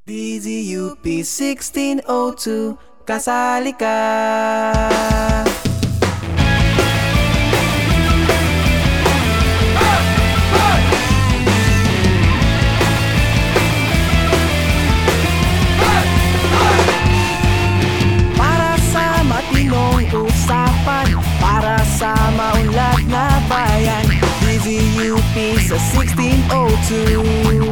DZUP 1602, kasali ka. Para sa matinong usapan, para sa maunlad na bayan, DZUP sa 1602.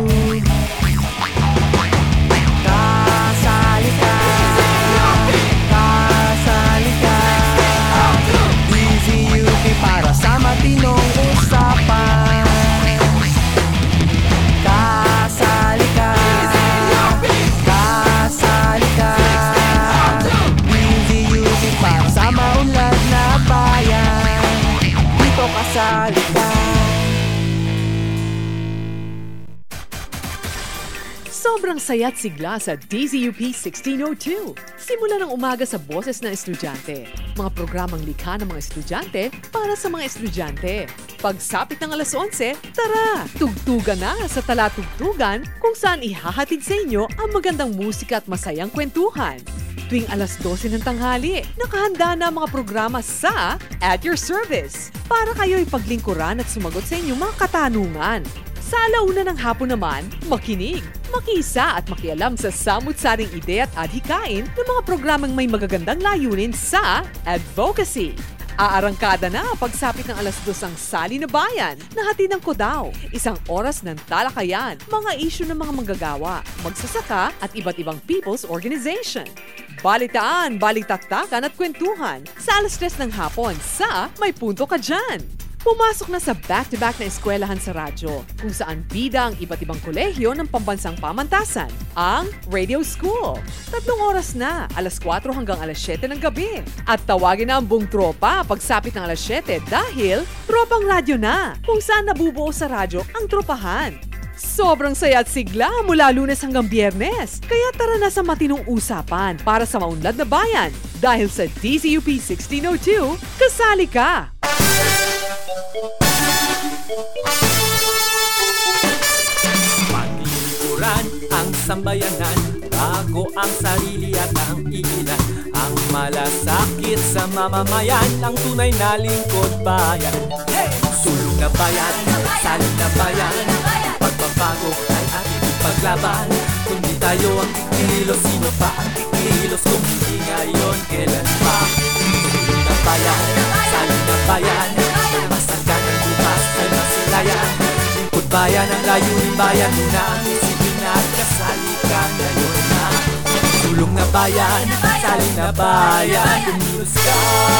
Para sa matinong usapan, kasali ka, kasali ka. DZUP para sa maunlad na bayan, dito kasali ka. Sobrang saya't sigla sa DZUP 1602. Simula ng umaga sa boses ng estudyante. Mga programang likha ng mga estudyante para sa mga estudyante. Pagsapit ng alas 11, tara! Tugtugan na sa Talatugtugan kung saan ihahatid sa inyo ang magandang musika at masayang kwentuhan. Tuwing alas 12 ng tanghali, nakahanda na ang mga programa sa At Your Service para kayo ipaglingkuran at sumagot sa inyong mga katanungan. Sa alauna ng hapon naman, makinig, makisa at makialam sa samut-saring ideya at adhikain ng mga programang may magagandang layunin sa advocacy. Aarangkada na pagsapit ng alas 2 ang Sali na Bayan na hatid ng Codao. Isang oras ng talakayan, mga isyu ng mga manggagawa, magsasaka at iba't ibang people's organization. Balitaan, balitaktakan at kwentuhan sa alas 3 ng hapon sa May Punto Ka Dyan. Pumasok na sa back-to-back na eskwelahan sa radyo, kung saan bida ang iba't ibang kolehiyo ng pambansang pamantasan, ang Radio School. 3 oras na, alas 4 hanggang alas 7 ng gabi. At tawagin na ang buong tropa pagsapit ng alas 7 dahil tropang radyo na, kung saan nabubuo sa radyo ang tropahan. Sobrang saya at sigla mula Lunes hanggang Biyernes. Kaya tara na sa matinong usapan para sa maunlad na bayan. Dahil sa DZUP 1602, kasali ka! Paglingkuran ang sambayanan, bago ang sarili at ang ilan. Ang malasakit sa mamamayan, ang tunay na lingkod bayan. Sulong na bayan, salin na bayan, pagbabago ay ating paglaban. Kung di tayo ang kikilos, sino pa ang kikilos? Kung hindi ngayon, kailan pa? Sulong na bayan, salin na bayan, masagan ang bukas ay masilayan. Lingkod bayan ang layunin, bayan mo na ang isipin at kasali ka ngayon na. Sulong na bayan, salin na bayan, kumilos ka.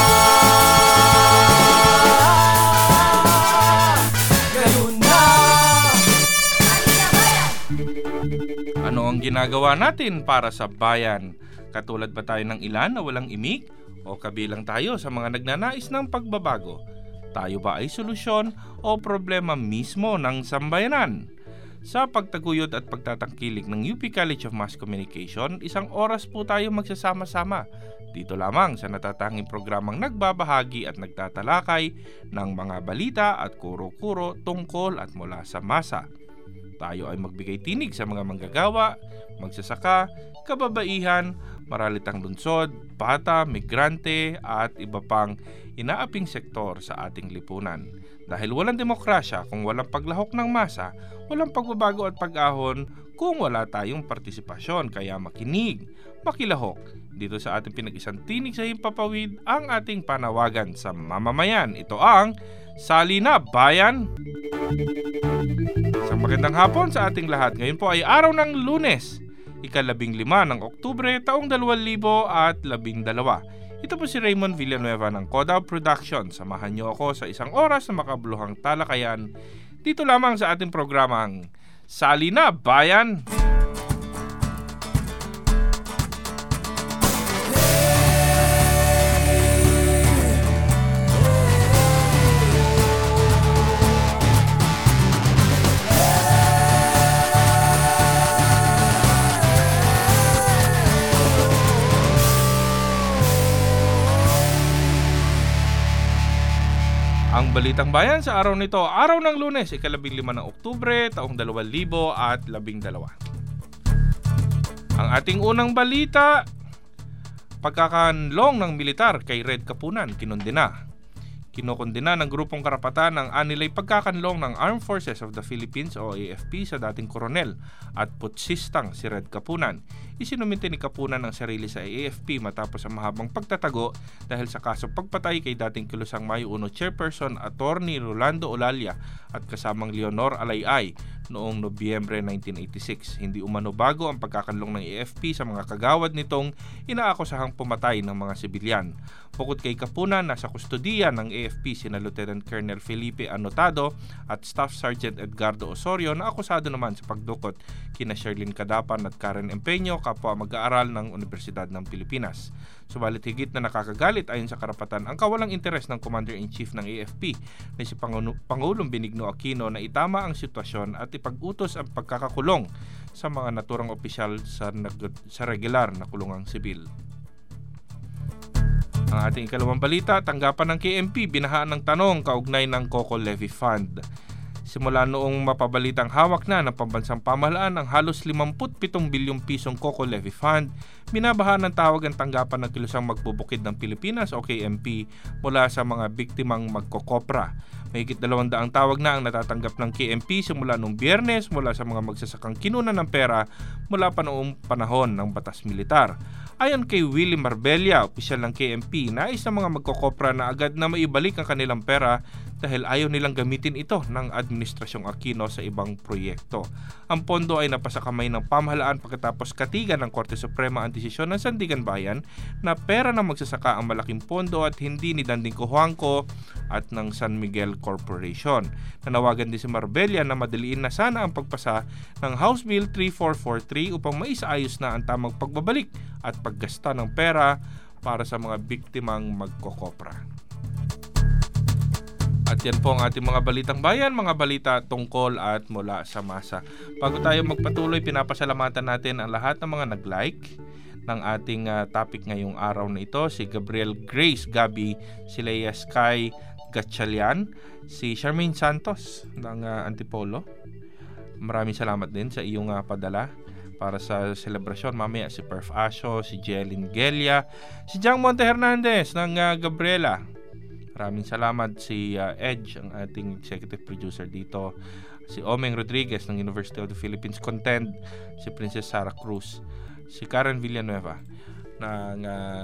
Ano ang ginagawa natin para sa bayan? Katulad ba tayo ng ilan na walang imik? O kabilang tayo sa mga nagnanais ng pagbabago? Tayo ba ay solusyon o problema mismo ng sambayanan? Sa pagtaguyod at pagtatangkilik ng UP College of Mass Communication, 1 oras po tayo magsasama-sama. Dito lamang sa natatanging programang nagbabahagi at nagtatalakay ng mga balita at kuro-kuro tungkol at mula sa masa. Tayo ay magbigay tinig sa mga manggagawa, magsasaka, kababaihan, maralitang lungsod, bata, migrante at iba pang inaaping sektor sa ating lipunan. Dahil walang demokrasya kung walang paglahok ng masa, walang pagbabago at pag-ahon kung wala tayong partisipasyon. Kaya makinig, makilahok. Dito sa ating pinag-isang tinig sa himpapawid ang ating panawagan sa mamamayan. Ito ang Sali na Bayan! Isang magandang hapon sa ating lahat. Ngayon po ay araw ng Lunes, 15 ng Oktubre, taong 2012. Ito po si Raymond Villanueva ng Codao Production. Samahan niyo ako sa 1 oras na makabuluhang talakayan dito lamang sa ating programang Sali na Bayan! Ang Balitang Bayan sa araw nito, araw ng Lunes, 15 ng Oktubre, taong 2012. ating unang balita, pagkakanlong ng militar kay Red Kapunan, kinokondena ng grupong karapatan ng anilay pagkakanlong ng Armed Forces of the Philippines o AFP sa dating koronel at putsistang si Red Kapunan. Isinuminti ni Kapunan ang sarili sa AFP matapos ang mahabang pagtatago dahil sa kasong pagpatay kay dating Kilusang Mayo 1 Chairperson Attorney Rolando Olalia at kasamang Leonor Alayay noong Nobyembre 1986. Hindi umano bago ang pagkakanlong ng AFP sa mga kagawad nitong inaakusahang pumatay ng mga sibilyan. Bukod kay Kapunan, nasa kustodiya ng AFP sina Lieutenant Colonel Felipe Anotado at Staff Sergeant Edgardo Osorio na akusado naman sa pagdukot kina Sherlyn Cadapan at Karen Empeño, kapwa mag-aaral ng Universidad ng Pilipinas. Subalit higit na nakakagalit ayon sa karapatan ang kawalang interes ng Commander-in-Chief ng AFP na si Pangulong Benigno Aquino na itama ang sitwasyon at ipag-utos ang pagkakakulong sa mga naturang opisyal sa regular na kulungang sibil. Ang ating ikalawang balita, tanggapan ng KMP binahaan ng tanong kaugnay ng COCO Levy Fund. Simula noong mapabalitang hawak na ng pambansang pamahalaan ang halos 57 bilyong pisong COCO Levy Fund, binabahaan ng tawag ang tanggapan ng Kilusang Magbubukid ng Pilipinas o KMP mula sa mga biktimang magkokopra. Mahigit 200 tawag na ang natatanggap ng KMP simula noong Biyernes mula sa mga magsasakang kinunan ng pera mula pa noong panahon ng batas militar. Ayon kay Willie Marbella, opisyal ng KMP, nais ng mga magkokopra na agad na maibalik ang kanilang pera dahil ayaw nilang gamitin ito ng Administrasyong Aquino sa ibang proyekto. Ang pondo ay napasa kamay ng pamahalaan pagkatapos katigan ng Korte Suprema ang desisyon ng Sandigan Bayan na pera ng magsasaka ang malaking pondo at hindi ni Danding Cojuangco at ng San Miguel Corporation. Nanawagan din si Marbella na madaliin na sana ang pagpasa ng House Bill 3443 upang maisaayos na ang tamang pagbabalik at paggasta ng pera para sa mga biktimang magkokopra. At yan po ang ating mga balitang bayan, mga balita tungkol at mula sa masa. Bago tayo magpatuloy, pinapasalamatan natin ang lahat ng mga nag-like ng ating topic ngayong araw na ito. Si Gabriel Grace Gabi, si Leia Sky Gatchalian, si Charmaine Santos ng Antipolo. Maraming salamat din sa iyong padala para sa selebrasyon mamaya. Si Perf Asho, si Jelyn Gelia, si Jang Monte Hernandez ng Gabriela. Maraming salamat. Si Edge, ang ating executive producer dito. Si Omeng Rodriguez ng University of the Philippines Contend. Si Princess Sarah Cruz. Si Karen Villanueva na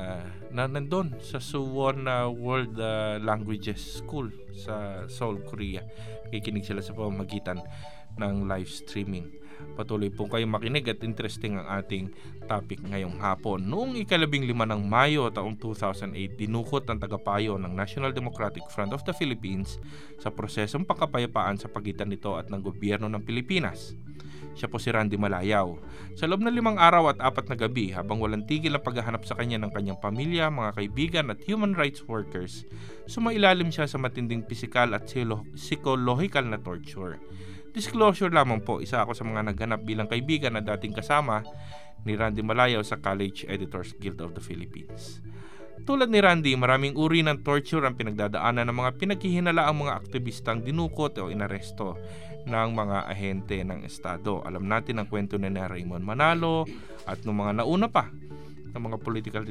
nandun sa Suwon World Languages School sa Seoul, Korea. Kikinig sila sa pamamagitan ng live streaming. Patuloy po kayong makinig at interesting ang ating topic ngayong hapon. Noong 15 ng Mayo taong 2008, dinukot ang tagapayo ng National Democratic Front of the Philippines sa prosesong pagkapayapaan sa pagitan nito at ng gobyerno ng Pilipinas. Siya po si Randy Malayaw. Sa loob ng 5 araw at 4 na gabi, habang walang tigil ang paghahanap sa kanya ng kanyang pamilya, mga kaibigan at human rights workers, sumailalim siya sa matinding pisikal at psychological na torture. Disclosure lamang po, isa ako sa mga naghanap bilang kaibigan na dating kasama ni Randy Malayaw sa College Editors Guild of the Philippines. Tulad ni Randy, maraming uri ng torture ang pinagdadaanan ng mga pinaghihinalaang mga aktivistang dinukot o inaresto ng mga ahente ng Estado. Alam natin ang kwento ni Raymond Manalo at ng mga nauna pa ng mga political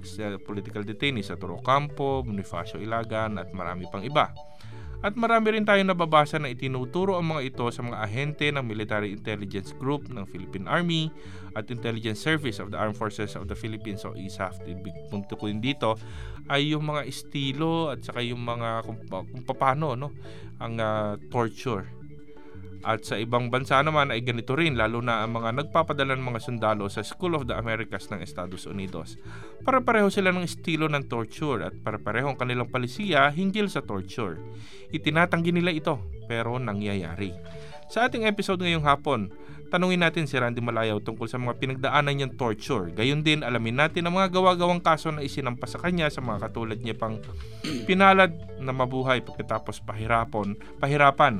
detainees sa Toro Campo, Bonifacio Ilagan at marami pang iba. At marami rin tayong nababasa na itinuturo ang mga ito sa mga ahente ng Military Intelligence Group ng Philippine Army at Intelligence Service of the Armed Forces of the Philippines o ISAF. Punto ko dito ay yung mga estilo at saka yung mga kung paano ang torture. At sa ibang bansa naman ay ganito rin, lalo na ang mga nagpapadala ng mga sundalo sa School of the Americas ng Estados Unidos. Para-pareho sila ng estilo ng torture at para-pareho ang kanilang palisiya hinggil sa torture. Itinatanggi nila ito, pero nangyayari. Sa ating episode ngayong hapon, tanungin natin si Randy Malayaw tungkol sa mga pinagdaanan niyang torture. Gayon din, alamin natin ang mga gawa-gawang kaso na isinampas sa kanya sa mga katulad niya pang pinalad na mabuhay pagkatapos pahirapan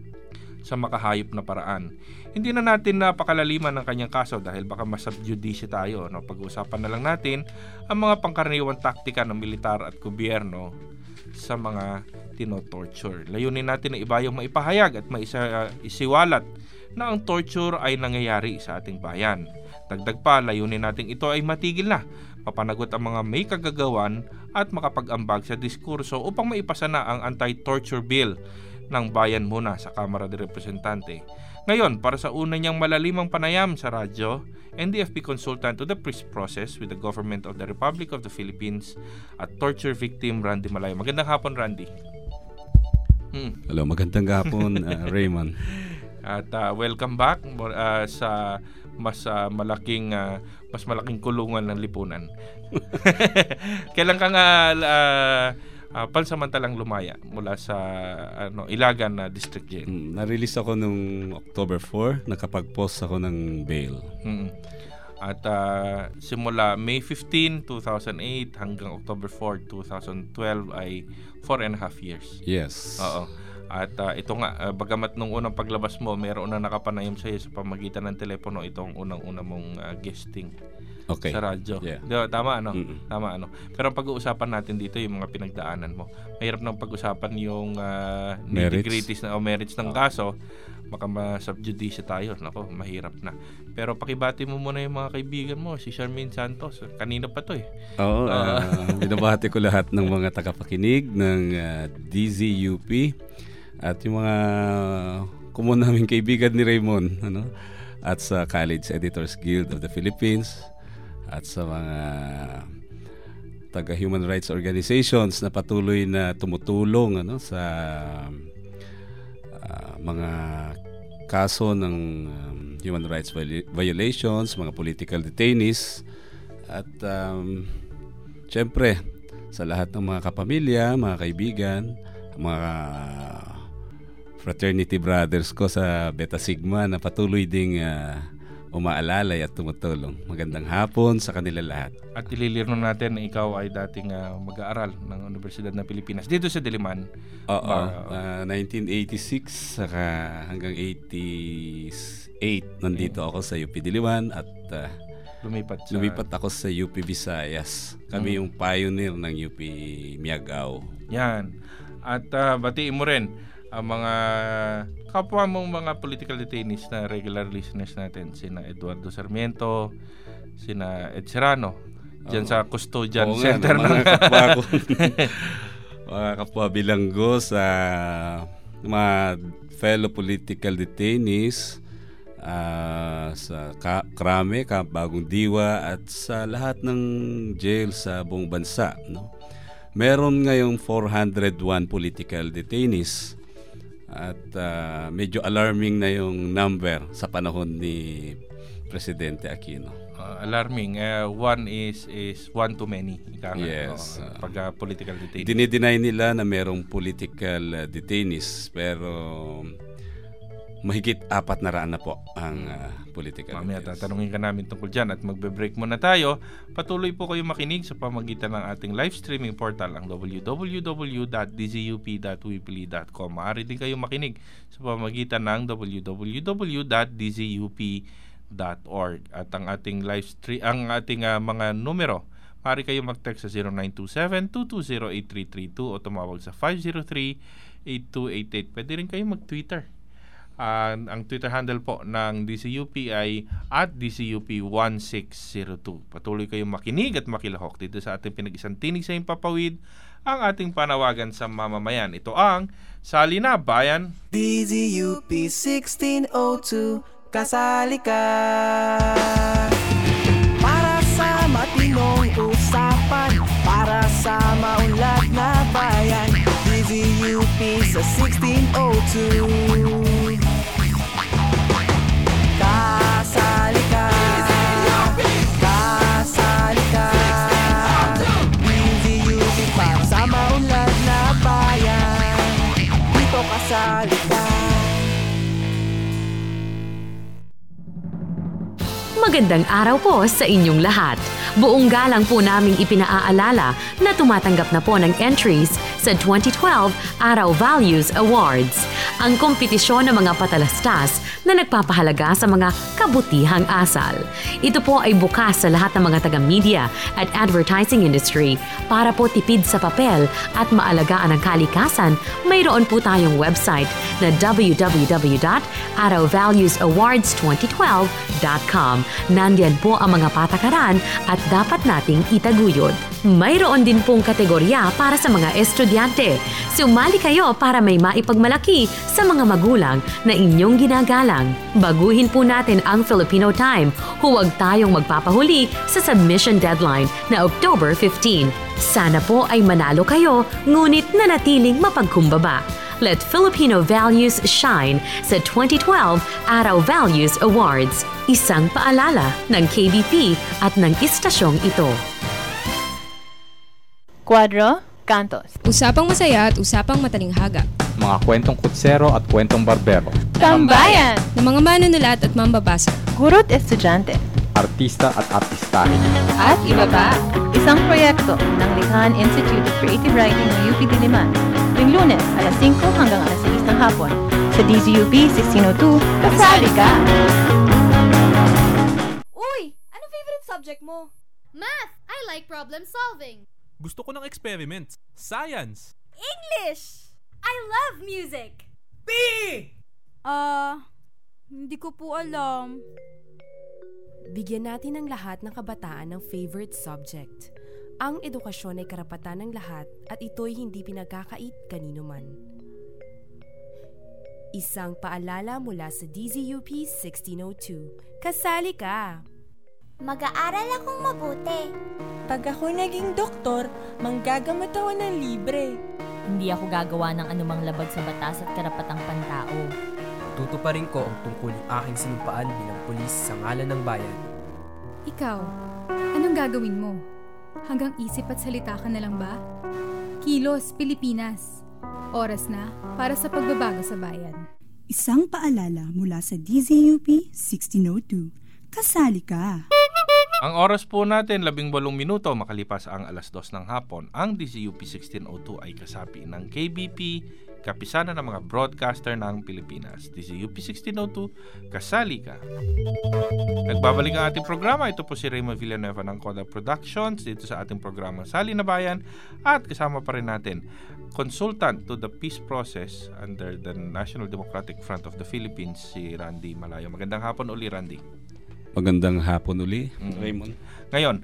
sa makahayop na paraan. Hindi na natin napakalaliman ng kanyang kaso dahil baka masubjudice tayo. Pag-uusapan na lang natin ang mga pangkaraniwang taktika ng militar at gobyerno sa mga tinotorture. Layunin natin na iba yung maipahayag at isiwalat na ang torture ay nangyayari sa ating bayan. Dagdag pa, layunin natin ito ay matigil na, mapanagot ang mga may kagagawan at makapag-ambag sa diskurso upang maipasa na ang anti-torture bill ng bayan muna sa Kamara de Representante. Ngayon, para sa una niyang malalimang panayam sa radyo, NDFP consultant to the peace process with the Government of the Republic of the Philippines at torture victim Randy Malaya. Magandang hapon, Randy. Hello, magandang hapon, Raymond. At welcome back sa mas malaking kulungan ng lipunan. Kailan ka nga pansamantalang lumaya mula sa Ilagan na District Jail? Na-release ako nung October 4, nakapag-post ako ng bail. At simula May 15, 2008 hanggang October 4, 2012 ay 4.5 years. Yes. Oo. At ito nga, bagamat nung unang paglabas mo, meron na nakapanayam sa iyo sa pamagitan ng telepono, itong unang-una mong guesting sa radyo. Yeah. Tama, ano? Tama, ano? Pero ang pag-uusapan natin dito, yung mga pinagdaanan mo. Mahirap nang pag-usapan yung nitty-gritties na merits ng kaso. Baka ma-subjudice tayo. Nako, mahirap na. Pero pakibati mo muna yung mga kaibigan mo, si Charmaine Santos. Kanina pa to eh. Oo, binabati ko lahat ng mga tagapakinig ng DZUP at yung mga common naming kaibigan ni Raymond, at sa College Editors Guild of the Philippines at sa mga taga-human rights organizations na patuloy na tumutulong sa mga kaso ng human rights violations, mga political detainees, at syempre sa lahat ng mga kapamilya, mga kaibigan, mga fraternity brothers ko sa Beta Sigma na patuloy ding umaalalay at tumutulong. Magandang hapon sa kanila lahat. At ililirno natin na ikaw ay dating mag-aaral ng Universidad ng Pilipinas dito sa Diliman. Oo, 1986 saka hanggang 88 nandito ako sa UP Diliman at lumipat ako sa UP Visayas. Kami yung pioneer ng UP Miagao. Yan. At batiin mo rin ang mga kapwa mong mga political detainees na regular listeners natin, sina Eduardo Sarmiento, sina Ed Serrano, dyan sa Custodian Center mga kapwa ko. Mga kapwa bilanggo sa mga fellow political detainees sa Krame, Camp Bagong Diwa at sa lahat ng jail sa buong bansa. Meron ngayong 401 political detainees at medyo alarming na yung number sa panahon ni Presidente Aquino. Alarming. One is one too many. Yes. Pag political detainees. Dinideny nila na merong political detainees pero mahigit 400 na po ang political Mamaya detainees. tatanungin ka namin tungkol dyan at magbe-break muna tayo. Patuloy po kayo makinig sa pamagitan ng ating live streaming portal ang www.dzup.weebly.com. Maaari din kayo makinig sa pamagitan ng www.dzup.org at ang ating live stream, ang ating mga numero. Maaari kayo mag-text sa 0927-220-8332 o tumawag sa 503-8288. Pwede rin kayo mag-Twitter. Ang Twitter handle po ng DZUP ay @DZUP1602. Patuloy kayong makinig at makilahok dito sa ating pinag-isang tinig sa Himpapawid, ang ating panawagan sa mamamayan. Ito ang Sali na Bayan. DZUP 1602, kasali ka. Para sa matinong usapan, para sa maunlad na bayan, DZUP sa 1602. Kasali ka, kasali ka. DZUP para sa maunlad na bayan, dito kasali ka. Magandang araw po sa inyong lahat. Buong galang po naming ipinaaalala na tumatanggap na po ng entries sa 2012 Araw Values Awards, ang kompetisyon ng mga patalastas na nagpapahalaga sa mga kabutihang asal. Ito po ay bukas sa lahat ng mga taga-media at advertising industry para po tipid sa papel at maalagaan ang kalikasan. Mayroon po tayong website na www.arawvaluesawards2012.com. Nandiyan po ang mga patakaran at dapat nating itaguyod. Mayroon din pong kategorya para sa mga estudyante. Sumali kayo para may maipagmalaki sa mga magulang na inyong ginagalang. Baguhin po natin ang Filipino time. Huwag tayong magpapahuli sa submission deadline na October 15. Sana po ay manalo kayo, ngunit nanatiling mapagkumbaba. Let Filipino values shine sa 2012 Araw Values Awards. Isang paalala ng KBP at ng istasyong ito. Kwadro, Kantos. Usapang masaya at usapang matalinghaga. Mga kwentong kutsero at kwentong barbero. Tambayan! Ng mga manunulat at mambabasa. Guro't estudyante. Artista at artistahin. At iba pa. Isang proyekto ng Likhan Institute of Creative Writing ng UP Diliman. Tuwing Lunes, alas 5 hanggang alas 6 ng hapon. Sa DZUP 1602, kasali ka! Uy! Anong favorite subject mo? Math! I like problem solving. Gusto ko ng experiments. Science. English! I love music. P! Hindi ko po alam. Bigyan natin ang lahat ng kabataan ng favorite subject. Ang edukasyon ay karapatan ng lahat at ito'y hindi pinagkakait kanino man. Isang paalala mula sa DZUP 1602. Kasali ka! Mag-aaral akong mabuti. Pag ako naging doktor, manggagamot ako ng libre. Hindi ako gagawa ng anumang labag sa batas at karapatang pantao. Tutuparin ko ang tungkuling aking sinumpaan bilang pulis sa ngalan ng bayan. Ikaw, anong gagawin mo? Hanggang isip at salita ka na lang ba? Kilos, Pilipinas. Oras na para sa pagbabago sa bayan. Isang paalala mula sa DZUP 1602. Kasali ka! Ang oras po natin, 18 minuto makalipas ang alas 2 ng hapon. Ang DZUP 1602 ay kasapi ng KBP, kapisanan ng mga broadcaster ng Pilipinas. DZUP 1602, kasali ka! Nagbabalik ang ating programa. Ito po si Raymond Villanueva ng Coda Productions dito sa ating programa Sali na Bayan. At kasama pa rin natin, consultant to the peace process under the National Democratic Front of the Philippines, si Randy Malayo. Magandang hapon uli, Randy. Magandang hapon uli, Raymond. Ngayon,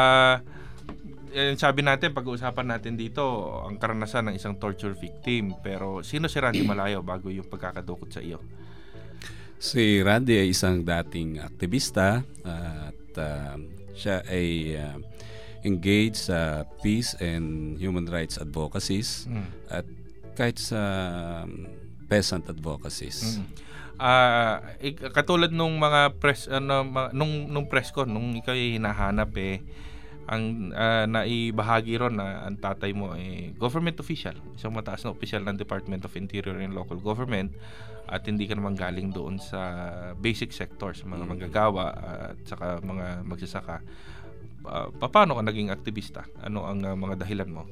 sabi natin, pag-uusapan natin dito ang karanasan ng isang torture victim. Pero sino si Randy Malayo bago yung pagkakadukot sa iyo? Si Randy ay isang dating aktivista at siya ay engaged sa peace and human rights advocacies at kahit sa peasant advocacies. Katulad nung mga press nung press con nung ikaw ay hinahanap ang naibahagi ron na ang tatay mo ay government official, isang mataas na opisyal ng Department of Interior and Local Government, at hindi ka naman galing doon sa basic sectors, mga manggagawa at saka mga magsasaka. Paano ka naging aktivista? Ano ang mga dahilan mo?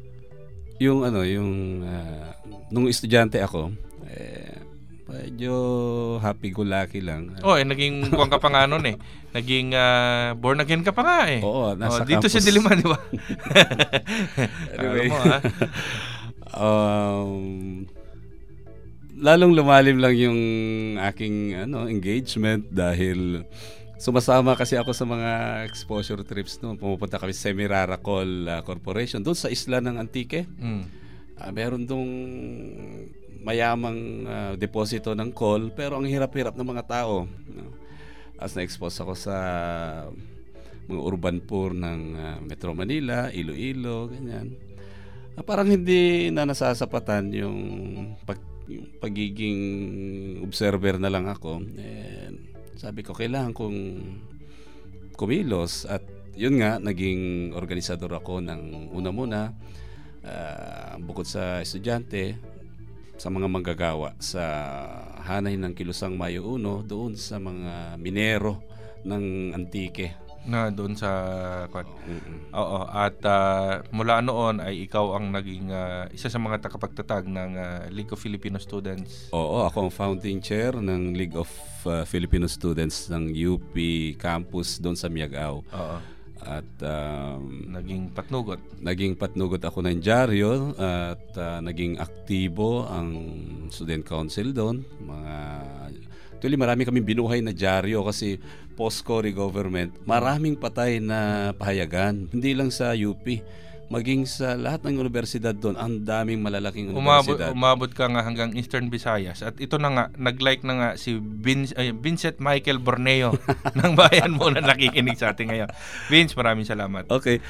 Nung estudyante ako, medyo happy-go-lucky lang. Naging kuwang ka pa nga nun Naging born again ka pa nga Oo, nasa dito campus. sa Diliman, di ba? Anyway. Lalong lumalim lang yung aking engagement dahil sumasama kasi ako sa mga exposure trips noon. Pumupunta kami sa Semirara Coal Corporation doon sa isla ng Antique. Meron dong mayamang deposito ng coal, pero ang hirap-hirap ng mga tao. As na-expose ako sa mga urban poor ng Metro Manila, Iloilo, ganyan. Parang hindi na nasasapatan yung pagiging observer na lang ako. Sabi ko, kailangan kong kumilos, at yun nga, naging organisador ako ng una-muna, bukod sa estudyante, sa mga manggagawa sa hanay ng Kilusang Mayo 1, doon sa mga minero ng Antique. Na doon sa Oo, at mula noon ay ikaw ang naging isa sa mga takapagtatag ng League of Filipino Students. Oo, ako ang founding chair ng League of Filipino Students ng UP campus doon sa Miagao. Oo. At naging patnugot. Naging patnugot ako ng dyaryo at naging aktibo ang student council doon. Actually, marami kaming binuhay na dyaryo kasi post-Cory government, maraming patay na pahayagan. Hindi lang sa UP, maging sa lahat ng universidad doon, ang daming malalaking universidad. Umabot ka nga hanggang Eastern Visayas. At ito na nga, nag-like na nga si Vincent Michael Borneo ng bayan mo na nakikinig sa atin ngayon. Vince, maraming salamat. Okay.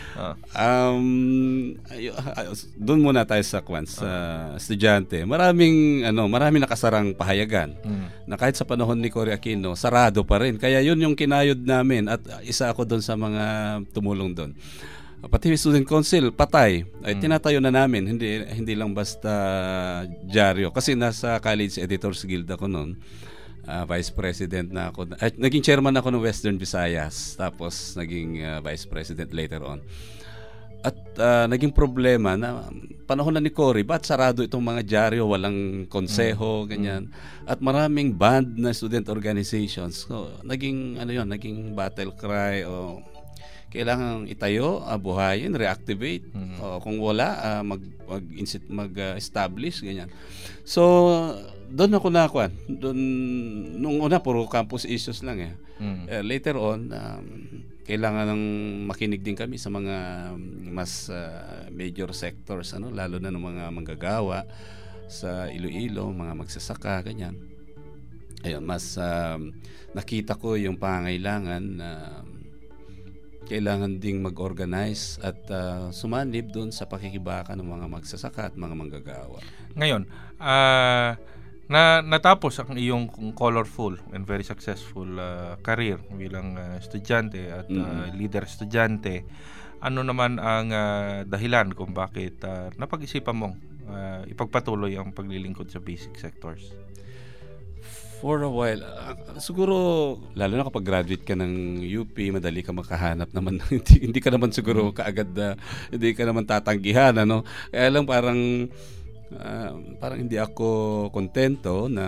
Doon muna tayo sa estudyante. Maraming nakasarang pahayagan na kahit sa panahon ni Cory Aquino, sarado pa rin. Kaya yun yung kinayod namin at isa ako doon sa mga tumulong doon. Pati student council patay ay tinatayo na namin, hindi lang basta dyaryo kasi nasa College Editors Guild ako noon. Vice President na ako. Naging chairman ako ng Western Visayas, tapos naging Vice President later on. At naging problema na panahon na ni Cory, ba't sarado itong mga dyaryo, walang konseho, ganyan. At maraming band na student organizations. So, naging battle cry o kailangan itayo, buhayin, reactivate. Kung wala, mag-establish, ganyan. So, doon ako nakuan. Nung una, puro campus issues lang eh. Later on, kailangan ng makinig din kami sa mga mas major sectors, lalo na ng mga manggagawa sa Iloilo, mga magsasaka, ganyan. Ayun, mas nakita ko yung pangangailangan na kailangan ding mag-organize at sumanib doon sa pakikibaka ng mga magsasaka at mga manggagawa. Ngayon, natapos ang iyong colorful and very successful career bilang estudyante at leader estudyante. Ano naman ang dahilan kung bakit napag-isipan mong ipagpatuloy ang paglilingkod sa basic sectors? For a while, siguro lalo na kapag graduate ka ng UP, madali ka makahanap naman. Hindi ka naman siguro kaagad hindi ka naman tatanggihan, Kaya lang parang hindi ako kontento na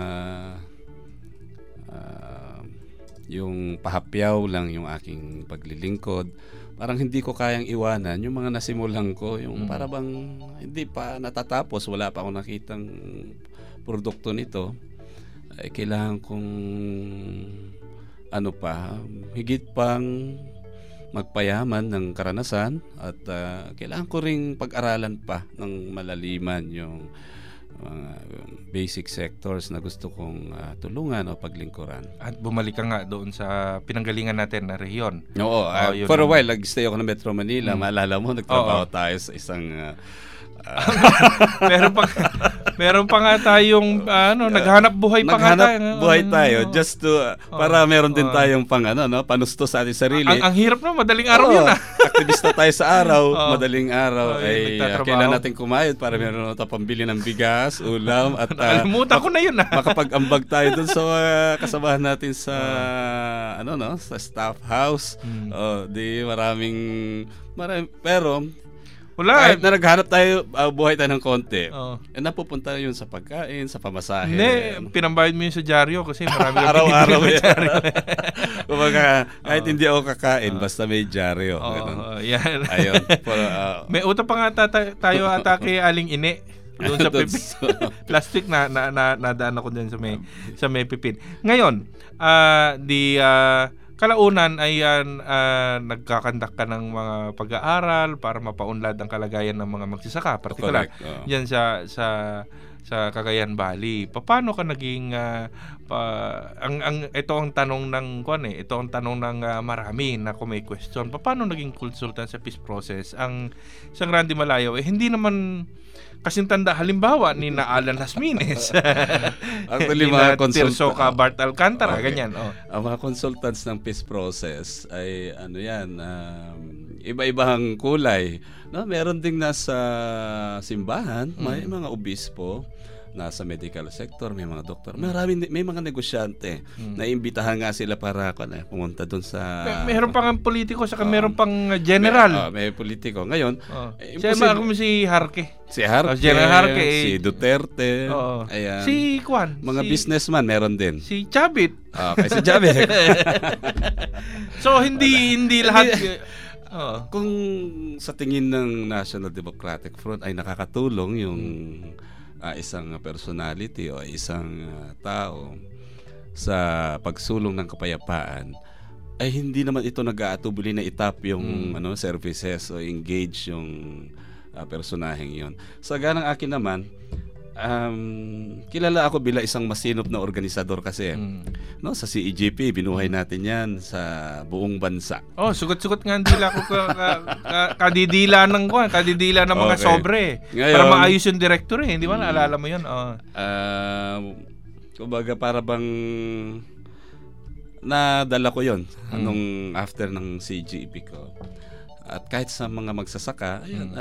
yung pahapyaw lang yung aking paglilingkod. Parang hindi ko kayang iwanan yung mga nasimulan ko, yung para bang hindi pa natatapos, wala pa akong nakitang produkto nito. Ay kailangan kong higit pang magpayaman ng karanasan at kailangan ko ring pag-aralan pa ng malaliman yung basic sectors na gusto kong tulungan o paglingkuran. At bumalik ka nga doon sa pinanggalingan natin na rehiyon. Oo, for a while nag-stay ako ng Metro Manila. Maalala mo, nagtrabaho tayo sa isang meron pa nga tayong naghanap buhay pa nga tayo. Naghanap buhay tayo just to para meron din tayong panusto sa ating sarili. Ang hirap na, madaling araw yun. Aktivista tayo sa araw, madaling araw ay kailangan natin kumayod para meron tayo pambili ng bigas, ulam at nakalimutan ko na yun. Makapag-ambag tayo dun sa kasamahan natin sa sa staff house. Maraming pero wala. Kahit na naghanap tayo, buhay tayo ng konti. Napupunta yun sa pagkain, sa pamasahe. Hindi, pinambayad mo yun sa dyaryo kasi marami araw-araw Kumbaga, kahit hindi ako kakain, basta may dyaryo. Yan. Ayun. May utang pa nga tayo ata kay Aling Ine. Doon sa plastic na nadaan ako din sa may pipin. Ngayon, kalaunan ay nagkakandak ka ng mga pag-aaral para mapaunlad ang kalagayan ng mga magsasaka, partikular yan sa Cagayan Valley. Paano ka naging ito ang tanong ng marami na kung may question. Paano naging consultant sa peace process? Ang isang Randy Malayo hindi naman kasing tanda halimbawa ni na Alan Hasmines. Actually, mga Tirso ka Bart Alcantara, ganyan. Ang mga consultants ng peace process ay iba-ibang kulay. Meron ding nasa simbahan, may mga obispo, nasa medical sector, may mga doktor. May mga negosyante. Naimbitahan nga sila para pumunta doon sa... Meron pang politiko, saka meron pang general. May politiko. Ngayon, si Harke. Si Harke, General Harke, si Duterte. Ayan. Si Kwan. Mga businessman, meron din. Si Chavit. Okay, si Chavit. So, hindi lahat... Kung sa tingin ng National Democratic Front ay nakakatulong yung isang personality o isang tao sa pagsulong ng kapayapaan, ay hindi naman ito nag-aatubuli na itap yung services o engage yung personaheng yon. Sa ganang akin naman, kilala ako bilang isang masinop na organisador kasi sa CEGP binuhay natin yan sa buong bansa. Sugot-sugot nga dila ko kadidila ng mga sobre ngayon, para maayos yung director hindi ba naalala mo yun? Kumbaga para bang nadala ko yun nung after ng CEGP ko. At kahit sa mga magsasaka,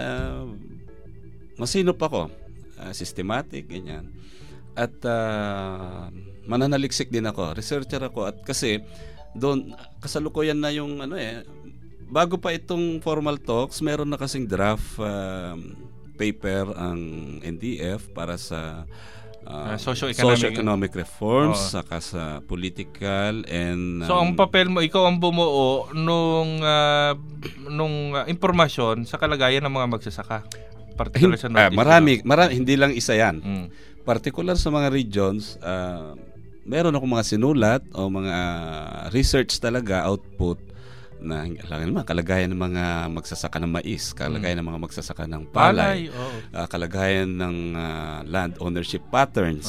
masinop ako. Systematic, ganyan. At mananaliksik din ako. Researcher ako. At kasi doon, kasalukuyan na yung bago pa itong formal talks, meron na kasing draft paper ang NDF para sa socio-economic reforms, saka sa political and... So ang papel mo, ikaw ang bumuo nung impormasyon sa kalagayan ng mga magsasaka. Particular sa marami, hindi lang isa yan. Particular sa mga regions, meron ako mga sinulat o mga research talaga, output na kalagayan ng mga magsasaka ng mais, kalagayan ng mga magsasaka ng palay, kalagayan ng land ownership patterns,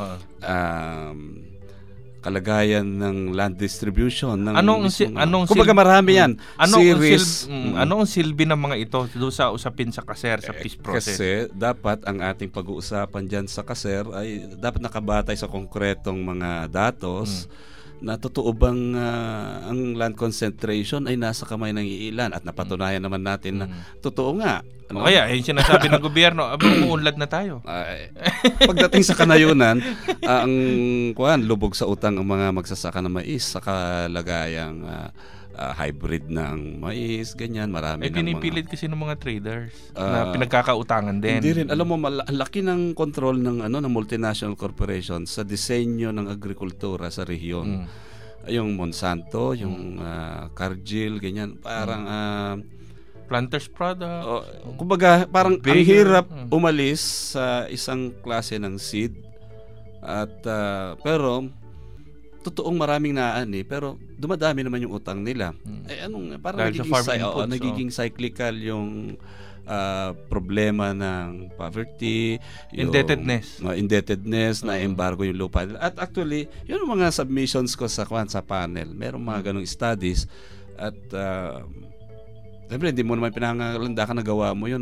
kalagayan ng land distribution ng kumbaga marami yan. Anong silbi ng mga ito doon sa usapin sa KASER, sa peace process? Kasi dapat ang ating pag-uusapan dyan sa KASER ay dapat nakabatay sa konkretong mga datos na totoo bang ang land concentration ay nasa kamay ng iilan at napatunayan naman natin na totoo nga. Kaya yung sinasabi ng gobyerno, umuunlad na tayo. Pagdating sa kanayunan, ang lubog sa utang ang mga magsasaka ng mais sa kalagayang hybrid ng mais, ganyan, marami ng pinipilit kasi ng mga traders na pinagkakautangan din. Hindi rin. Alam mo, laki ng control ng ng multinational corporations sa disenyo ng agrikultura sa rehiyon. Yung Monsanto, yung Cargill, ganyan, parang Planters product. Kumbaga, parang ang hirap umalis sa isang klase ng seed. At pero totoong maraming naani, pero dumadami naman yung utang nila. Parang nagiging cyclical yung problema ng poverty, indebtedness, na embargo yung lupa nila. At actually, yun ang mga submissions ko sa panel. Merong mga ganong studies at siyempre, hindi mo naman pinangalandakan na gawa mo yun,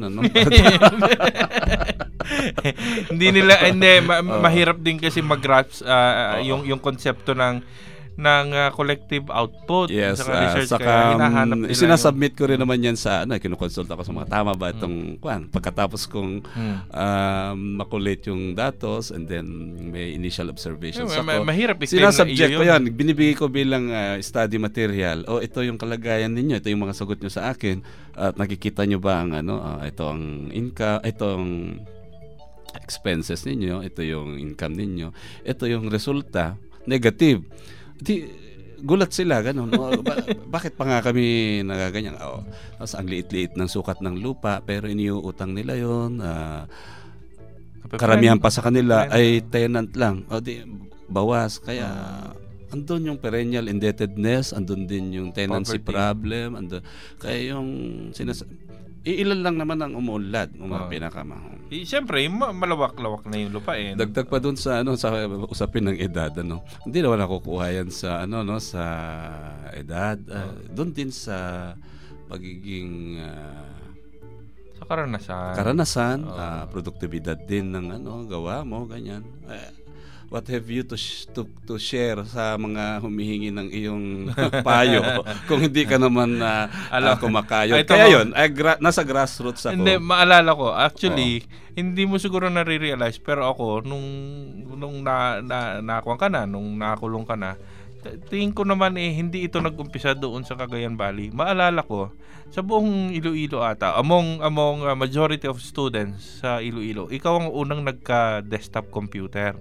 mahirap din kasi mag-grasp yung konsepto ng collective output. Yes, research, saka sinasubmit ko rin naman yan sa kinukonsult ako sa mga tama ba itong pagkatapos kong makulit yung datos and then may initial observations ako. Mahirap sinasubject ko yan, binibigay ko bilang study material. Ito yung kalagayan ninyo, ito yung mga sagot nyo sa akin at nakikita nyo ba ang ito ang income, ito ang expenses ninyo, ito yung income ninyo, ito yung resulta negative. Gulat sila, ganun. Bakit pa nga kami nagaganyan? Ang liit-liit ng sukat ng lupa, pero iniuutang nila yon. Karamihan pa sa kanila ay tenant lang. Bawas. Kaya andun yung perennial indebtedness, andun din yung tenancy problem, kaya yung iilan lang naman ang umuunlad, mga pinakamahal. Siyempre, malawak-lawak na yung lupa Dagdag pa dun sa sa usapin ng edad, Hindi naman nakukuha yan sa sa edad. Doon din sa pagiging sa karanasan. Karanasan, produktibidad din ng gawa mo, ganyan. what have you to share sa mga humihingi ng iyong payo kung hindi ka naman kumakayod? Kaya yun, nasa grassroots ako. Hindi, maalala ko. Actually, hindi mo siguro nare-realize, pero ako, nung nakuha ka na, nung nakulong ka na, tingin ko naman hindi ito nag-umpisa doon sa Cagayan Valley. Maalala ko, sa buong Iloilo ata, among majority of students sa Iloilo, ikaw ang unang nagka-desktop computer.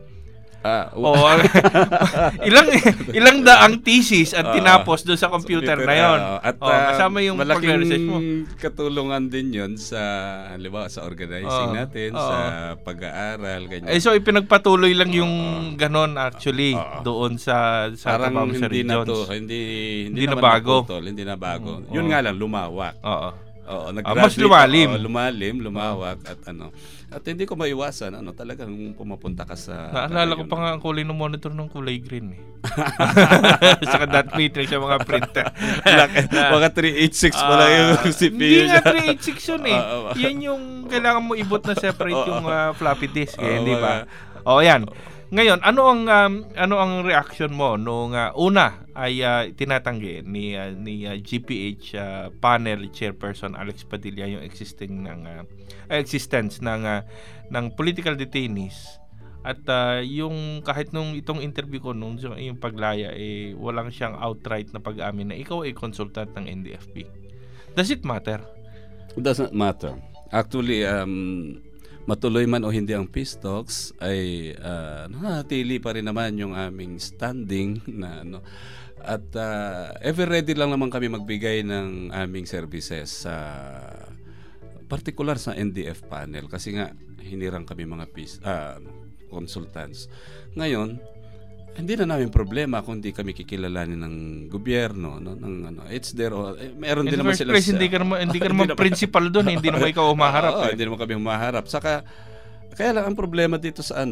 Ilang daang thesis ang tinapos doon sa computer na yon. At kasama yung pag-research mo. Katulungan din yon sa halimbawa sa organizing natin, sa pag-aaral, ganyan. So ipinagpatuloy lang yung ganon actually doon sa parang hindi na to, hindi na bago. Hindi na bago. Yun nga lang, lumawak. Mas lumalim. Lumawak at At hindi ko maiwasan, talagang pumapunta ka sa... Naalala ko pa nga ang kulay ng monitor ng kulay green Saka dot matrix sa mga printer. Mga 386 pa lang yung CPU. Hindi nga 386 yun Yan yung kailangan mo ibot na separate yung floppy disk di ba? Yan. Ngayon, ano ang reaction mo nung una ay tinatanggi ni GPH panel chairperson Alex Padilla yung existence ng political detainees at yung kahit nung itong interview ko nung yung paglaya walang siyang outright na pag-amin na ikaw ay consultant ng NDFP. Does it matter? It does not matter. Actually, matuloy man o hindi ang peace talks ay nanatili pa rin naman yung aming standing na at ever ready lang naman kami magbigay ng aming services sa particular sa NDF panel kasi nga hinirang kami mga peace consultants. Ngayon, hindi na namin problema kung hindi kami kikilalanin ng gobyerno it's there meron din naman sila hindi ka naman principal doon hindi naman ikaw humaharap hindi naman kami humaharap saka kaya lang ang problema dito sa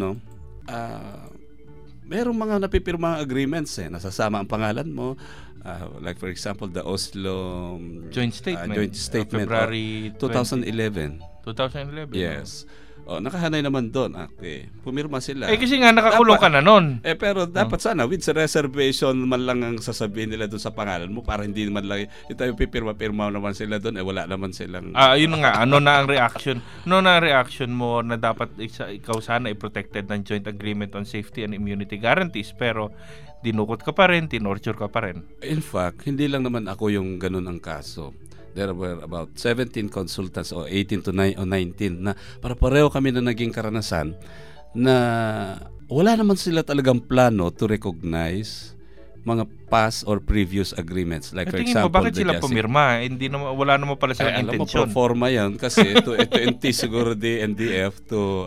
merong mga napipirmang agreements nasasama ang pangalan mo like for example the Oslo joint statement February 2011 yes. Nakahanay naman doon. Okay. Pumirma sila. Kasi nga nakakulong ka na noon. Pero dapat sana with reservation man lang ang sasabihin nila doon sa pangalan mo para hindi naman lang ito pipirma naman sila doon wala naman silang yun nga ano na ang reaction mo na dapat ikaw sana protected ng Joint Agreement on Safety and Immunity Guarantees pero dinukot ka pa rin, tinorture ka pa rin. In fact, hindi lang naman ako yung ganun ang kaso. There were about 17 consultants o 18 to 19 na pareho kami na naging karanasan na wala naman sila talagang plano to recognize mga past or previous agreements. Like for example, bakit sila pumirma? Wala naman pala silang intensyon. Alam mo, proforma yan kasi ito siguro the NDF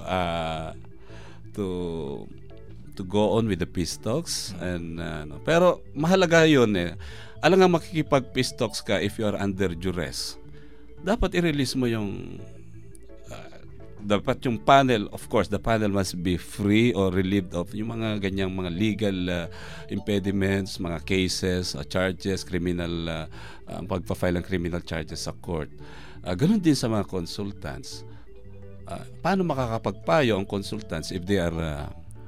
to go on with the peace talks and pero mahalaga yun alam nga makikipag-peace talks ka if you are under duress. Dapat i-release mo yung dapat yung panel, of course, the panel must be free or relieved of yung mga ganyang mga legal impediments, mga cases, charges, criminal, pagpa-file ng criminal charges sa court. Ganun din sa mga consultants. Paano makakapagpayo ang consultants if they are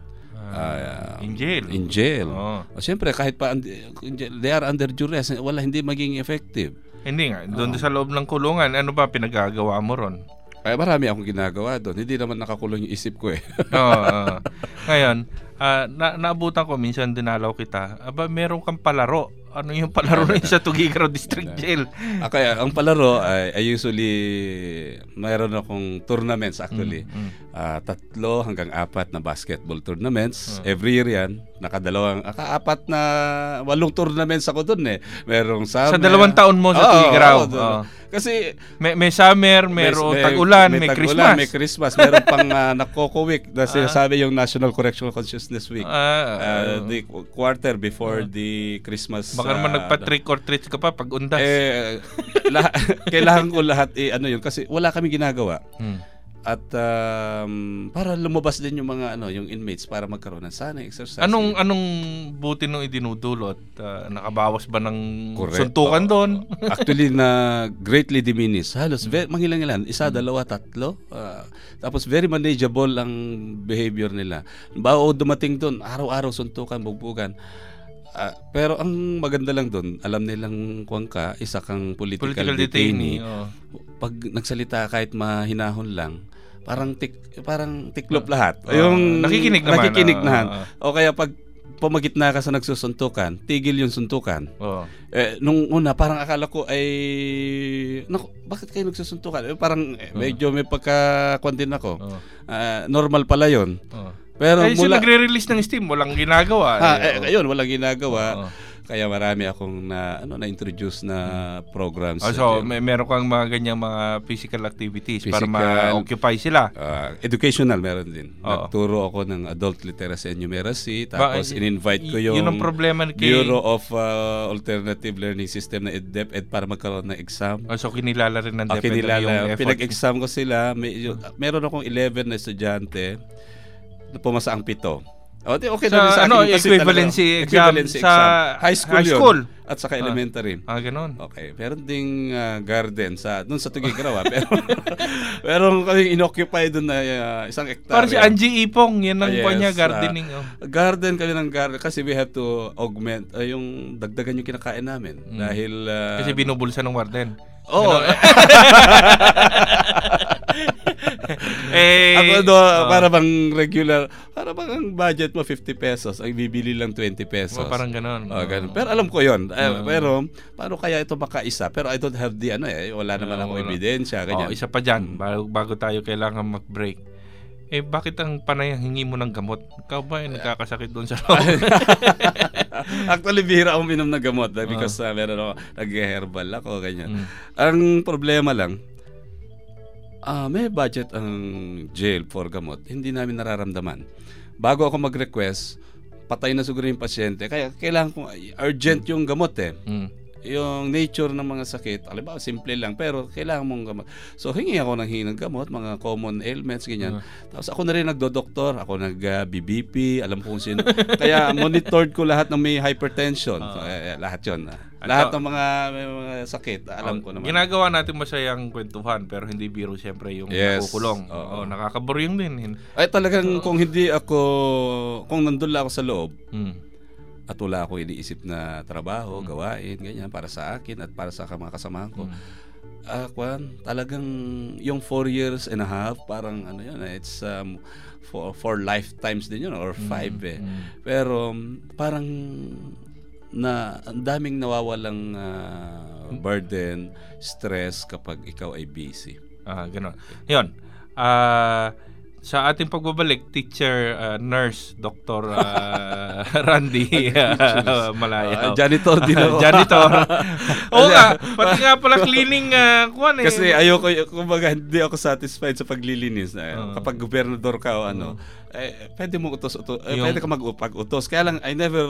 in jail. Siyempre kahit pa they are under duress, hindi maging effective. Hindi nga, doon sa loob ng kulungan, ano ba pinagagawa mo ron? Marami akong ginagawa doon. Hindi naman nakakulong yung isip ko Ngayon, naabutan ko, minsan dinalaw kita, meron kang palaro. Ano yung palaro na sa Tuguegarao District Jail? Kaya ang palaro ay usually mayroon akong tournaments actually. 3 hanggang 4 na basketball tournaments. Every year yan. 8 na 8 tournaments ako doon Merong summer. Sa 2 taon mo sa Tuguegarao. Kasi may summer, mayroong tag-ulan, may Christmas. May Christmas. Meron pang Nakoko Week na sinasabi yung National Correctional Consciousness Week. The quarter before the Christmas. Baka naman nagpa-trick or treat ka pa pag undas. Kailangan ko lahat yun kasi wala kami ginagawa. At para lumabas din yung mga yung inmates para magkaroon ng sana exercise. Anong buti nung idinudulot? Nakabawas ba ng Correct. suntukan doon? Actually na greatly diminished. Halos mangilan-ilan, 1, 2, 3. Tapos very manageable ang behavior nila. Bago dumating doon, araw-araw suntukan, bugbugan. Pero ang maganda lang doon, alam nilang ka, isa kang political detainee. Pag nagsalita kahit mahinahon lang, parang tiklop lahat. Yung nakikinig naman. O kaya pag pumagitna ka sa nagsusuntukan, tigil yung suntukan. Nung una, parang akala ko ay, naku, bakit kayo nagsusuntukan? Parang medyo may pagkakwantin ako. Normal pala yun. Pero mula nagre-release ng steam, walang ginagawa. Ayun, walang ginagawa. Kaya marami akong na-introduce na programs. So, meron kang mga ganyang mga physical activities para ma-occupy sila. Educational meron din. Nagturo ako ng adult literacy and numeracy. Tapos in-invite ko yung yun ang problema Bureau of Alternative Learning System na DepEd para magkaroon ng exam. So, kinilala rin ng DepEd yung effort. Pinag-exam ko sila. Meron akong 11 na estudyante na pumasa ang 7. Okay na rin sa akin. Equivalency exam sa high school. At saka elementary. Ganon. Okay. Meron ding garden doon sa Tuguegarao. pero kaming inoccupy doon na isang hektarya. Parang si Angie Ipong, yan ang niya, gardening. Garden kami ng garden kasi we have to augment yung dagdagan yung kinakain namin. Dahil kasi binubulsa ng warden. Oo. Ako para bang regular, para bang ang budget mo 50 pesos, ay bibili lang 20 pesos. Parang gano'n. Ganun. Pero alam ko yon. Pero paano kaya ito makaisa? Pero I don't have the wala naman akong ebidensya. Isa pa dyan, bago tayo kailangan mag-break. Bakit ang panay hingi mo ng gamot? Ikaw ba nagkakasakit doon sa loob? Actually, bihira akong minom ng gamot because meron ako, nag-herbal ako, ganyan. Ang problema lang, may budget ang jail for gamot. Hindi namin nararamdaman. Bago ako mag-request, patay na siguro yung pasyente. Kaya kailangan ko urgent yung gamot Yung nature ng mga sakit, alam simple lang, pero kailangan mong gamot. So, hingi ng gamot, mga common ailments, ganyan. Tapos ako na rin nagdo-doktor, ako nag-BBP, alam ko kung sino. Kaya monitored ko lahat ng may hypertension. Lahat yun. Lahat ng mga sakit, alam ko naman. Ginagawa natin masayang kwentuhan, pero hindi biro siyempre yung nakukulong. Nakakaboring din. Ay talagang kung nandun lang ako sa loob, at wala akong iniisip na trabaho, gawain, ganyan, para sa akin at para sa mga kasamahan ko. Talagang yung 4 years and a half, parang it's for lifetimes din yun, or 5 Pero parang ang daming nawawalang burden, stress kapag ikaw ay busy. Gano'n. Yun. Sa ating pagbabalik, teacher, nurse, Dr. Randy Malayaw. Janitor din ako. Janitor. Oo nga, pati nga pala cleaning Kasi ayoko, kumbaga hindi ako satisfied sa paglilinis. Kapag gobernador ka o pwede mo pwede ka mag-utos. Kaya lang, I never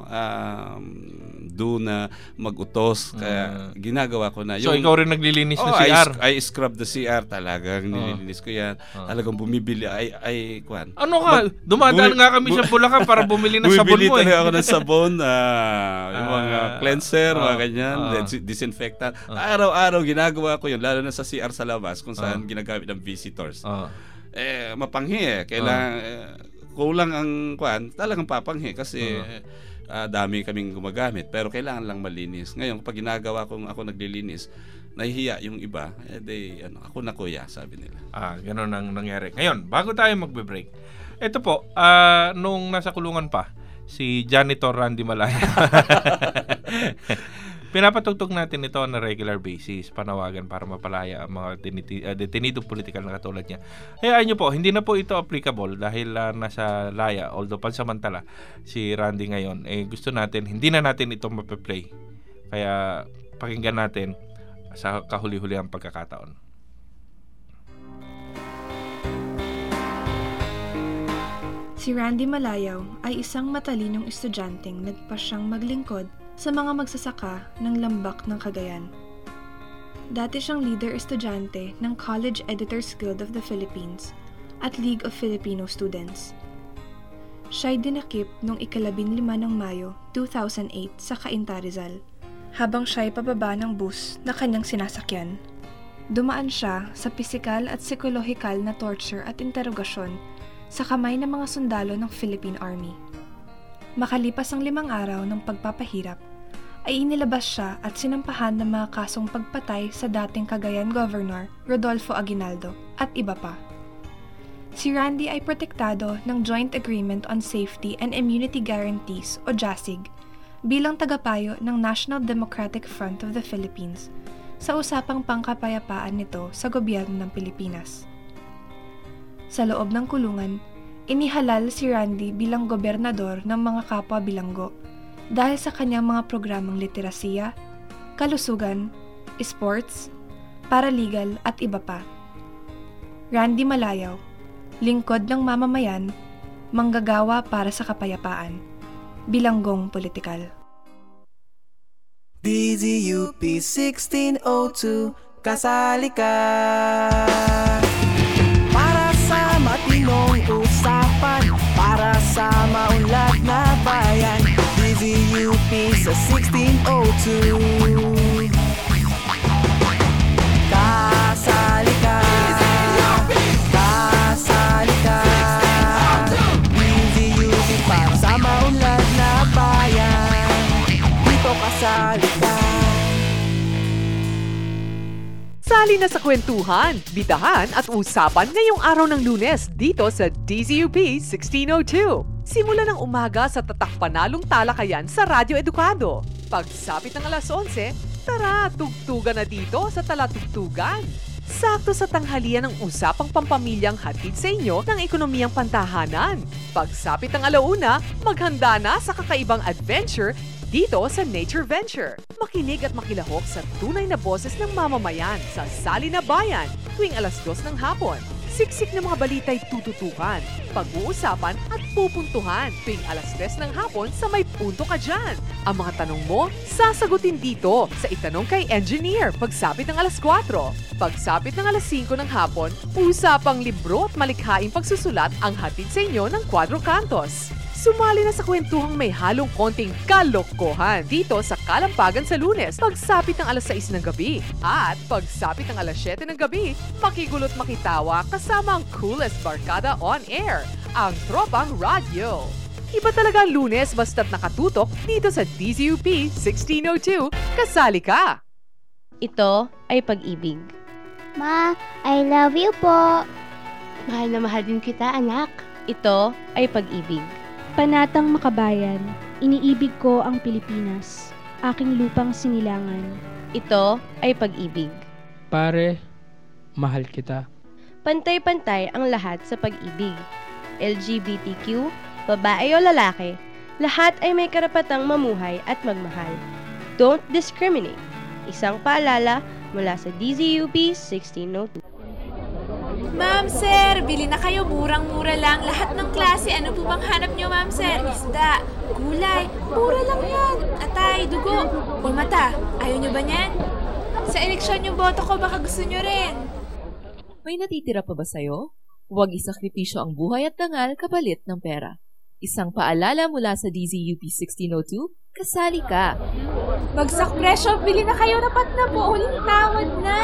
do na mag-utos. Kaya ginagawa ko na. So, ikaw rin naglilinis ng CR? I scrub the CR talagang. Nililinis ko yan. Talagang bumibili. Ano ka? Dumadaan nga kami sa Bulacan para bumili ng sabon mo. Bumibili talaga ako ng sabon. Yung mga cleanser, mga ganyan. Disinfectant. Araw-araw ginagawa ko yun. Lalo na sa CR sa labas kung saan ginagamit ng visitors. Mapanghi kailangan kulang ang talagang papanghi kasi dami kaming gumagamit pero kailangan lang malinis. Ngayon pag ginagawa kong ako naglilinis, nahihiya yung iba, ako na kuya, sabi nila. Ganoon ang nangyari. Ngayon, bago tayo magbe-break, ito po, nung nasa kulungan pa si Janitor Randy Malayaw. Pinapatugtog natin ito on a regular basis, panawagan para mapalaya ang mga detenido political na katulad niya. Hayaan niyo po, hindi na po ito applicable dahil nasa laya, although pansamantala si Randy ngayon, gusto natin, hindi na natin ito mape-play. Kaya pakinggan natin sa kahuli-huli ang pagkakataon. Si Randy Malayaw ay isang matalinong estudyanteng nagpasyang maglingkod sa mga magsasaka ng lambak ng Cagayan. Dati siyang leader estudyante ng College Editors Guild of the Philippines at League of Filipino Students. Siya'y dinakip noong 15 ng Mayo 2008 sa Cainta, Rizal, habang siya'y pababa ng bus na kanyang sinasakyan. Dumaan siya sa pisikal at psikolohikal na torture at interogasyon sa kamay ng mga sundalo ng Philippine Army. Makalipas ang 5 araw ng pagpapahirap, ay inilabas siya at sinampahan ng mga kasong pagpatay sa dating Cagayan Governor Rodolfo Aguinaldo at iba pa. Si Randy ay protektado ng Joint Agreement on Safety and Immunity Guarantees o JASIG bilang tagapayo ng National Democratic Front of the Philippines sa usapang pangkapayapaan nito sa gobyerno ng Pilipinas. Sa loob ng kulungan, inihalal si Randy bilang gobernador ng mga kapwa bilanggo dahil sa kanyang mga programang literasiya, kalusugan, sports, paralegal at iba pa. Randy Malayaw, lingkod ng mamamayan, manggagawa para sa kapayapaan, bilanggong politikal. DZUP 1602, kasali ka para sa matinong usapan, para sa maunlad na bayan. DZUP sa 1602, kasali ka. Sali na sa kwentuhan, bitahan at usapan ngayong araw ng Lunes dito sa DZUP 1602. Simula ng umaga sa tatak panalong talakayan sa Radyo Edukado. Pagsapit ng alas 11, tara, tugtugan na dito sa Talatugtugan. Sakto sa tanghalian ng usapang pampamilyang hatid sa inyo ng ekonomiyang pantahanan. Pagsapit ng alauna, maghanda na sa kakaibang adventure dito sa Nature Venture. Makinig at makilahok sa tunay na boses ng mamamayan sa Sali na Bayan tuwing alas 2 ng hapon. Siksik na mga balita'y tututukan, pag-uusapan at pupuntuhan tuwing alas 3 ng hapon sa May Punto Ka Dyan. Ang mga tanong mo, sasagutin dito sa Itanong Kay Engineer pagsapit ng alas 4. Pagsapit ng alas 5 ng hapon, usapang libro at malikhaing pagsusulat ang hatid sa inyo ng Cuadro Cantos. Sumali na sa kwentuhang may halong konting kalokohan dito sa Kalampagan sa Lunes pagsapit ng alas 6 ng gabi. At pagsapit ng alas 7 ng gabi, makigulot makitawa kasama ang coolest barkada on air, ang Tropang Radyo. Iba talaga ang Lunes basta't nakatutok dito sa DZUP 1602. Kasali ka! Ito ay pag-ibig. Ma, I love you po. Mahal na mahal din kita, anak. Ito ay pag-ibig. Panatang makabayan, iniibig ko ang Pilipinas, aking lupang sinilangan. Ito ay pag-ibig. Pare, mahal kita. Pantay-pantay ang lahat sa pag-ibig. LGBTQ, babae o lalaki, lahat ay may karapatang mamuhay at magmahal. Don't discriminate. Isang paalala mula sa DZUP 1602. Ma'am, sir, bili na kayo, murang-mura lang. Lahat ng klase, ano po bang hanap nyo, ma'am, sir? Isda, gulay, mura lang yan. Atay, dugo, o mata, ayaw nyo ba niyan? Sa eleksyon yung boto ko, baka gusto nyo rin. May natitira pa ba sa'yo? Huwag isakripisyo ang buhay at dangal kapalit ng pera. Isang paalala mula sa DZUP 1602, kasali ka. Bagsak presyo, bili na kayo, dapat na po, huling tawad na.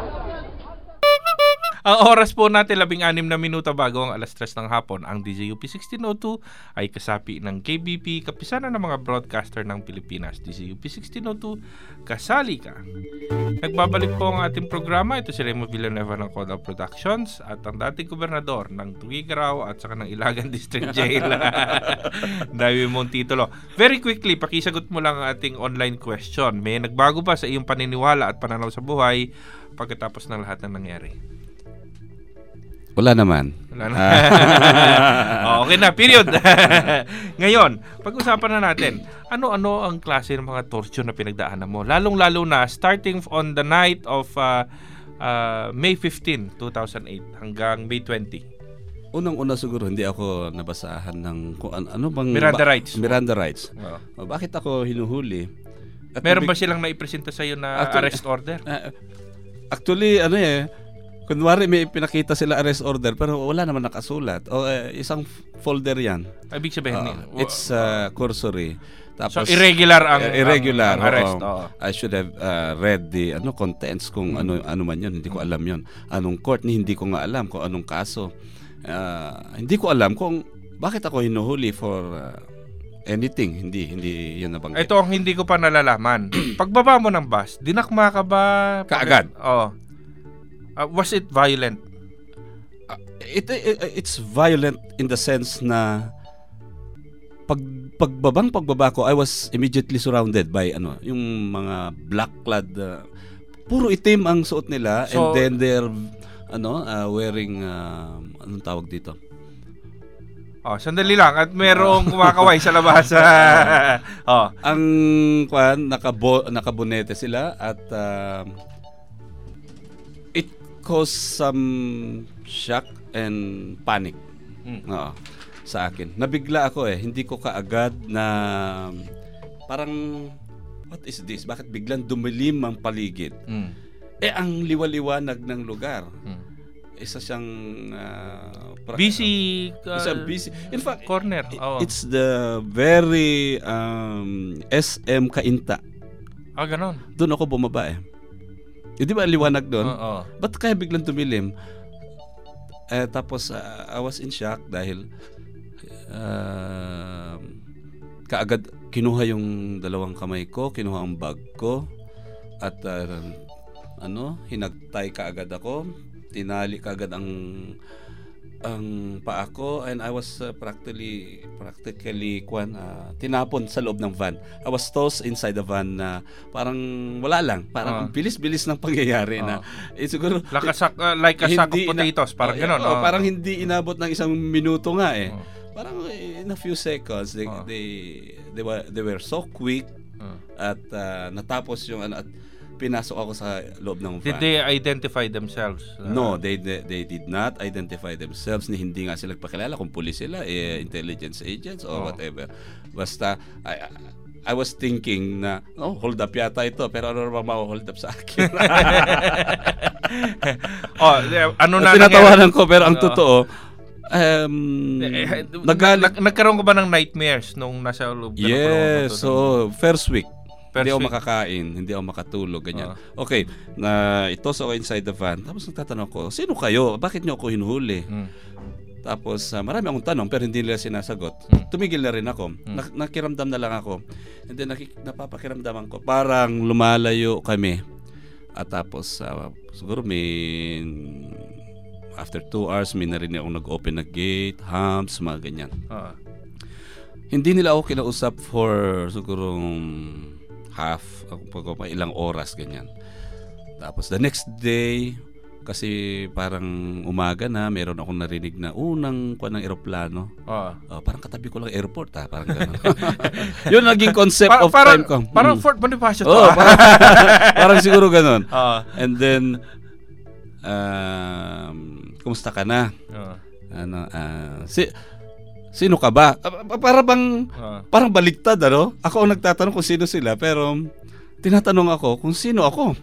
Ang oras po natin 16 na minuto bago ang alas 3 ng hapon. Ang DZUP 1602 ay kasapi ng KBP, kapisanan ng mga broadcaster ng Pilipinas. DZUP 1602, kasali ka. Nagbabalik po ang ating programa. Ito si Remo Villanueva ng Codal Productions at ang dating gobernador ng Tuguegarao at saka ng Ilagan District Jail. Dami mong titulo. Very quickly, pakisagot mo lang ang ating online question. May nagbago ba sa iyong paniniwala at pananaw sa buhay pagkatapos ng lahat ng nangyari? Wala naman. Wala na. Okay na, period. Ngayon, pag-usapan na natin, ano-ano ang klase ng mga torture na pinagdaanan mo? Lalong-lalo na, starting on the night of May 15, 2008 hanggang May 20. Unang-una siguro, hindi ako nabasahan ng kung ano bang... Miranda rights. Miranda rights. Oh. Bakit ako hinuhuli? Meron ba silang naipresenta sa'yo na arrest order? Actually, kunwari may pinakita sila arrest order pero wala naman nakasulat. O isang folder yan. Ibig sabihin, it's cursory. Tapos, so irregular ang arrest. Oo. I should have read the contents kung ano man yun. Hindi ko alam yun. Anong court, hindi ko nga alam kung anong kaso. Hindi ko alam kung bakit ako hinuhuli for anything. Hindi yun nabanggit. Ito ang hindi ko pa nalalaman. Pagbaba mo ng bus, dinakma ka ba? Kaagad. Oo. Was it violent? It's violent in the sense na pagbaba ko, I was immediately surrounded by yung mga black-clad, puro itim ang suot nila, and then they're wearing anong tawag dito? Sandali lang at merong kumakaway sa labas. Ang nakabonete sila at it caused some shock and panic sa akin. Nabigla ako hindi ko kaagad na parang what is this? Bakit biglang dumilim ang paligid? Ang liwaliwanag ng lugar. Isa siyang busy in fact corner. It's the very SM Cainta. Ganon. Doon ako bumaba di ba liwanag doon? Ba't kaya biglang tumilim? Tapos I was in shock dahil kaagad kinuha yung dalawang kamay ko, kinuha ang bag ko at hinagtay kaagad ako, tinali kaagad ang paa ko, and I was practically tinapon sa loob ng van. I was tossed inside the van na parang wala lang, parang bilis-bilis ng pangyayari na siguro like a sack of potatoes, parang gano'n. Parang hindi inabot ng isang minuto nga parang in a few seconds they were so quick at natapos yung at pinasok ako sa loob ng van. Did they identify themselves? No, they did not identify themselves. Hindi nga sila nagpakilala kung pulis sila, intelligence agents or whatever. Basta I was thinking na hold up yata ito, pero ano naman ma-hold up sa akin? Tinatawanan ko, pero ang totoo nagkaroon ka ba ng nightmares nung nasa loob? Yes, so first week hindi ako makakain, hindi ako makatulog, ganyan. Okay, itos ako inside the van. Tapos nagtatanong ko, sino kayo? Bakit niyo ako hinuhuli? Tapos marami akong tanong pero hindi nila sinasagot. Tumigil na rin ako. Nakiramdam na lang ako. And then napapakiramdaman ko, parang lumalayo kami. At tapos siguro after 2 hours may narinig akong nag-open na gate, humps, mga ganyan. Hindi nila ako kinausap for siguro ilang oras, ganyan. Tapos the next day, kasi parang umaga na, meron akong narinig na unang ng eroplano. Parang katabi ko lang airport, parang gano'n. Yun naging concept of time ko. Parang Fort Bonifacio to. Parang siguro gano'n. And then kumusta ka na? Sino ka ba? Parang baligtad, Ako ang nagtatanong kung sino sila, pero tinatanong ako kung sino ako.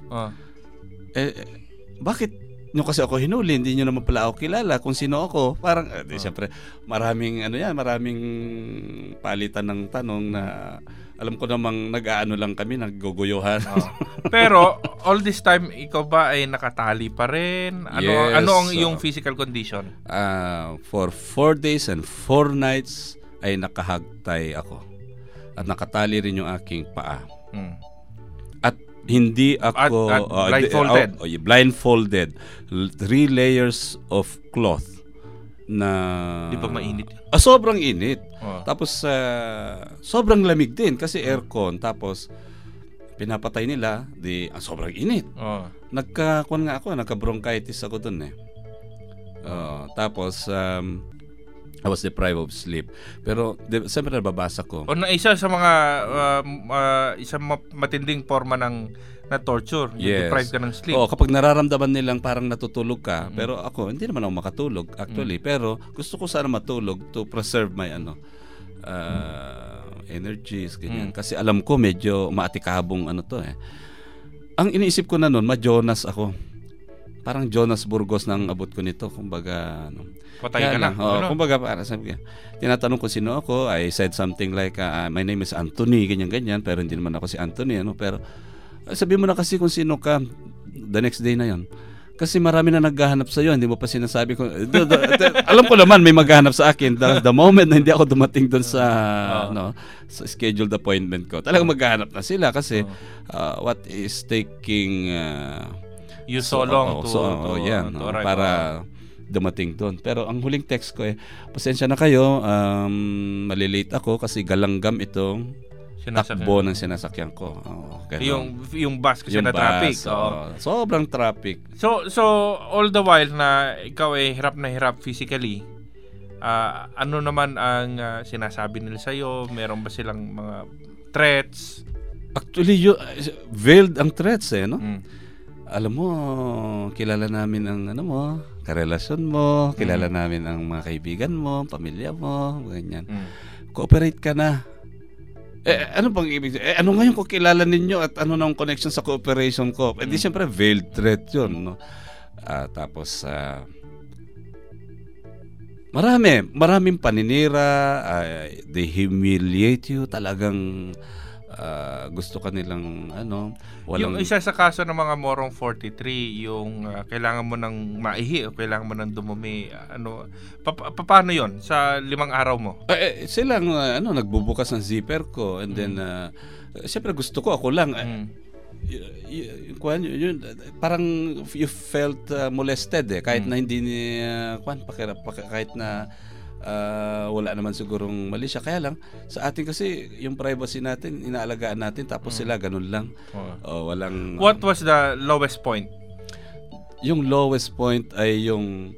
Bakit nyo kasi ako hinuli? Hindi nyo naman pala ako kilala kung sino ako. Parang, siyempre, maraming palitan ng tanong na alam ko namang nag-aano lang kami, nagguguyuhan. Pero all this time ikaw ba ay nakatali pa rin? Ano ang iyong physical condition? For 4 days and 4 nights ay nakahagtay ako. At nakatali rin yung aking paa. At hindi ako blindfolded. Blindfolded. 3 layers of cloth na di ba mainit? Sobrang init. Tapos sobrang lamig din kasi aircon. Tapos pinapatay nila, sobrang init. Nagka-bronchitis ako dun Tapos I was deprived of sleep. Pero siyempre nababasa ko. Isa sa mga isang matinding forma na torture, deprived ka ng sleep. Kapag nararamdaman nilang parang natutulog ka, pero ako hindi naman ako makatulog actually, pero gusto ko sana matulog to preserve my energies, ganyan. Kasi alam ko medyo maatikabong Ang iniisip ko na noon, ma-Jonas ako. parang Jonas Burgos nang abot ko nito, kumbaga patay ka na. Kumbaga para sabi ko, tinatanong ko sino ako, I said something like my name is Anthony, ganyan, pero hindi naman ako si Anthony, pero sabi mo na kasi kung sino ka the next day na yon. Kasi marami na naghahanap sa iyo, hindi mo pa sinasabi ko. Alam ko naman may maghahanap sa akin the moment na hindi ako dumating doon sa sa scheduled appointment ko. Talagang maghahanap na sila kasi what is taking you so long to para dumating doon. Pero ang huling text ko pasensya na kayo, malilate ako kasi galanggam itong takbo ng sinasakyan ko. Yung bus kasi na traffic. Sobrang traffic. So all the while na ikaw hirap na hirap physically, ano naman ang sinasabi nila sa'yo? Meron ba silang mga threats? Actually, veiled ang threats no? Alam mo, kilala namin ang karelasyon mo, kilala namin ang mga kaibigan mo, pamilya mo, ganyan. Cooperate ka na. Ano bang ibig sabihin? Ano ngayon kung kilala ninyo at ano nang connection sa cooperation ko? Di siyempre veiled threat yun, no? Tapos maraming paninira, they humiliate you, talagang gusto kanilang walang... Yung isa sa kaso ng mga Morong 43, yung kailangan mo ng maihi o kailangan mo ng dumumi, paano yon sa 5 araw mo? Silang nagbubukas ng zipper ko and then siyempre gusto ko ako lang parang you felt molested kahit na hindi kahit na wala naman sigurong mali siya, kaya lang sa atin kasi yung privacy natin inaalagaan natin, tapos sila ganun lang. Walang What was the lowest point? Yung lowest point ay yung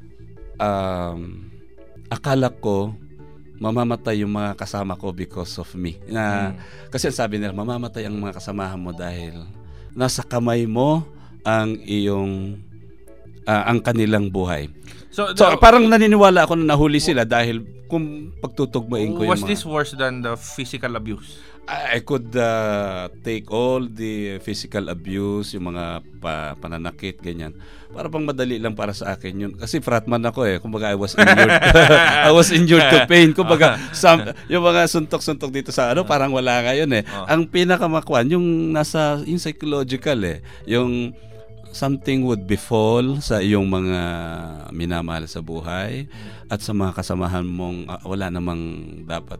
akala ko mamamatay yung mga kasama ko because of me. Kasi sabi nila mamamatay ang mga kasamahan mo dahil nasa kamay mo ang iyong ang kanilang buhay. So parang naniniwala ako na nahuli sila dahil kung pagtutugmain ko yung Was this worse than the physical abuse? I could take all the physical abuse, yung mga pananakit, ganyan. Para pang madali lang para sa akin yun. Kasi fratman ako kumbaga I was injured. I was injured to pain. Kumbaga yung mga suntok-suntok dito sa parang wala ngayon Ang pinakamakwan yung nasa yung psychological yung something would befall sa iyong mga minamahal sa buhay at sa mga kasamahan mong wala namang dapat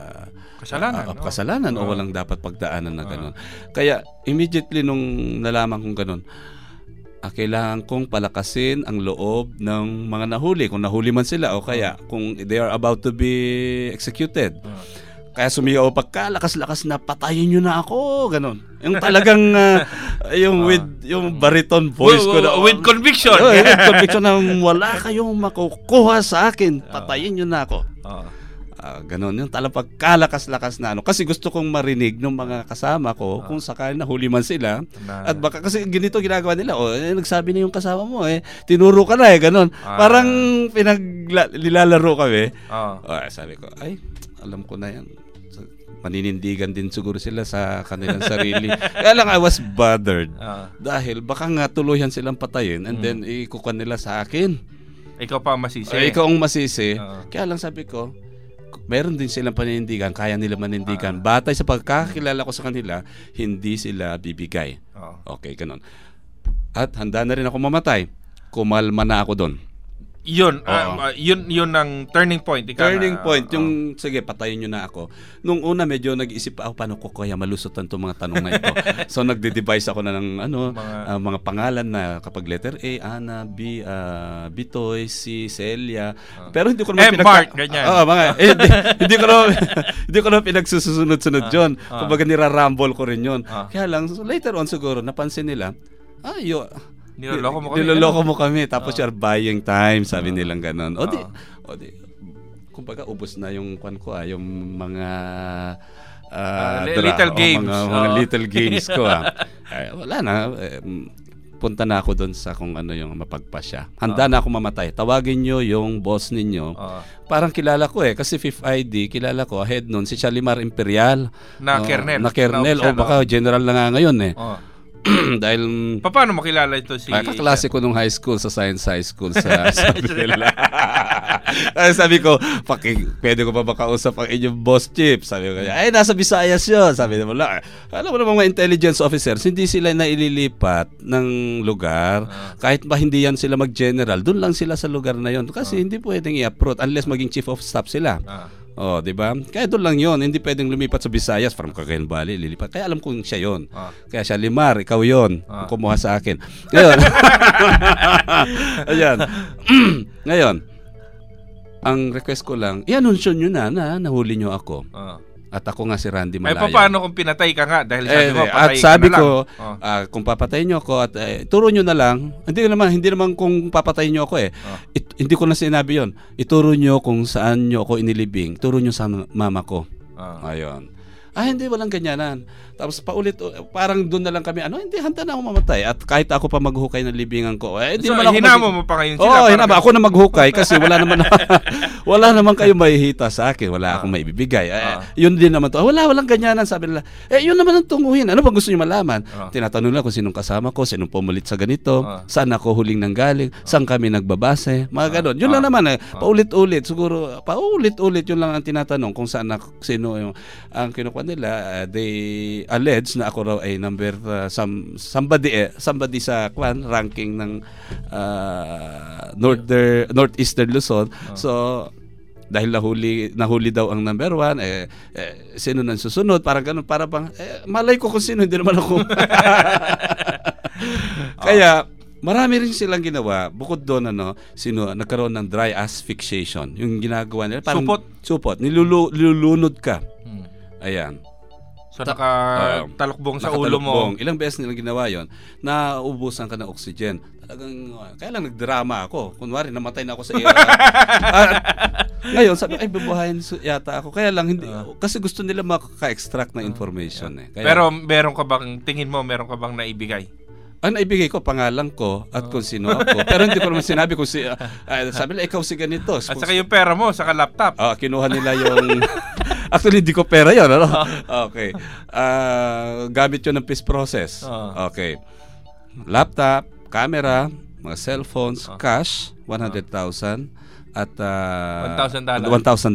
kasalanan o walang dapat pagdaanan na gano'n. Kaya immediately nung nalaman kong gano'n, kailangan kong palakasin ang loob ng mga nahuli, kung nahuli man sila o kaya kung they are about to be executed. Kaya sumigaw pagkalakas-lakas na patayin nyo na ako, ganun. Yung talagang yung baritone voice ko na with conviction. With conviction na wala kayong makukuha sa akin, patayin nyo na ako. Ganun, yung talagang pagkalakas-lakas na kasi gusto kong marinig ng mga kasama ko kung sakali nahuli man sila. At baka kasi ganito ginagawa nila, nagsabi na yung kasama mo tinuro ka na ganun. Parang pinaglilalaro kami. Sabi ko, alam ko na yan. Maninindigan din siguro sila sa kanilang sarili. Kaya lang I was bothered. Dahil baka nga tuluyan silang patayin and then ikukuha nila sa akin. Ikaw pa masisi. Ikaw ang masisi. Kaya lang sabi ko, meron din silang paninindigan, kaya nila manindigan. Batay sa pagkakilala ko sa kanila, hindi sila bibigay. Okay, ganun. At handa na rin ako mamatay. Kumalma na ako doon. Yun ang turning point. Turning point, yung sige, patayin nyo na ako. Nung una medyo nag-isip ako, paano ko kaya malusutan itong mga tanong na ito. So nagde-devise ako na ng mga pangalan na kapag letter A, Ana, B, Bitoy, C, Celia. Pero hindi ko naman Mark, ganyan. Hindi ko naman pinagsusunod-sunod yun. Kumbaga nirarumble ko rin yun. Kaya lang, later on siguro, napansin nila, niloloko mo kami tapos you're buying time, sabi nilang ganon. O di kumbaga ubos na yung kwan ko yung mga little games, mga little games ko wala na, punta na ako doon sa kung ano yung mapagpasya. Handa na ako mamatay. Tawagin nyo yung boss ninyo. Parang kilala ko kasi Fifth ID, kilala ko ahead noon si Shalimar Imperial na Kernel o baka general na nga ngayon Dahil paano makilala ito si kaklase ko nung high school sa Science High School sa Manila. Sabi ko, pwede ko pa makausap ang inyong boss chief? Sabi ko, ay nasa Visayas yun. Sabi naman, alam mo naman mga intelligence officers, hindi sila naililipat ng lugar. Kahit ba hindi yan sila mag-general, doon lang sila sa lugar na yon. Kasi hindi pwedeng i-uproot unless maging chief of staff sila. Oh, 'di ba? Kaya doon lang 'yon, hindi pwedeng lumipat sa Visayas from Cagayan Valley, lilipat. Kaya alam kong siya 'yon. Kaya siya, Limar, ikaw 'yon. Kumuha sa akin. Ngayon. Ayan. Ngayon, ang request ko lang, i-anunsyo nyo na nahuli nyo ako. At ako nga si Randy Malaya. Ay, paano kung pinatay ka nga? Dahil sabi mo, at patay sabi ka na ko, lang. kung papatayin nyo ako at turo nyo na lang, hindi naman kung papatayin nyo ako hindi ko na sinabi yon. Ituro nyo kung saan nyo ako inilibing. Turo nyo sa mama ko. Ayun. Hindi, walang ganyanan. Tapos paulit, parang doon na lang kami, hindi, handa na ako mamatay. At kahit ako pa maghukay ng libingan ko. So, hinamo mo pa ngayon sila? Oo, hinamo. Ako na maghukay kasi wala naman kayong mahihita sa akin. Wala akong maibibigay. Yun din naman to. Walang ganyanan. Sabi nila, yun naman ang tunguhin. Ano ba gusto nyo malaman? Tinatanong nila kung sinong kasama ko, sinong pumulit sa ganito, saan ako huling nanggaling, saan kami nagbabase, mga ganon. Yun lang naman. Paulit-ulit. Siguro, paulit-ulit yun lang ang tinatanong kung saan sino yung ang kinukuha nila. They allege na ako raw ay number somebody sa ranking ng Northeastern Luzon. So dahil nahuli daw ang number 1, sino nang susunod, parang ganun, para bang malay ko kung sino, hindi naman ako. Kaya marami rin silang ginawa bukod doon, nagkaroon ng dry asphyxiation, yung ginagawa nila parang supot nilulunod ka. Ayan. So nakatalukbong sa ulo mo. Ilang beses nilang ginawa yon, nauubusan ka ng oxygen. Talagang, kaya lang nagdrama ako. Kunwari, namatay na ako sa iyo. Ngayon, sabi, bubuhayin yata ako. Kaya lang, hindi, kasi gusto nila maka-extract na information. Kaya, pero meron ka bang naibigay? Ang naibigay ko, pangalan ko at kung sino ako. Pero hindi ko naman sinabi kung sabi nila, ikaw si ganito. At saka yung pera mo, saka laptop. Kinuha nila yung... Actually, hindi ko pera yun. Okay. Gamit yun ng peace process. Okay. Laptop, camera, mga cellphones, cash, 100,000 at $1,000.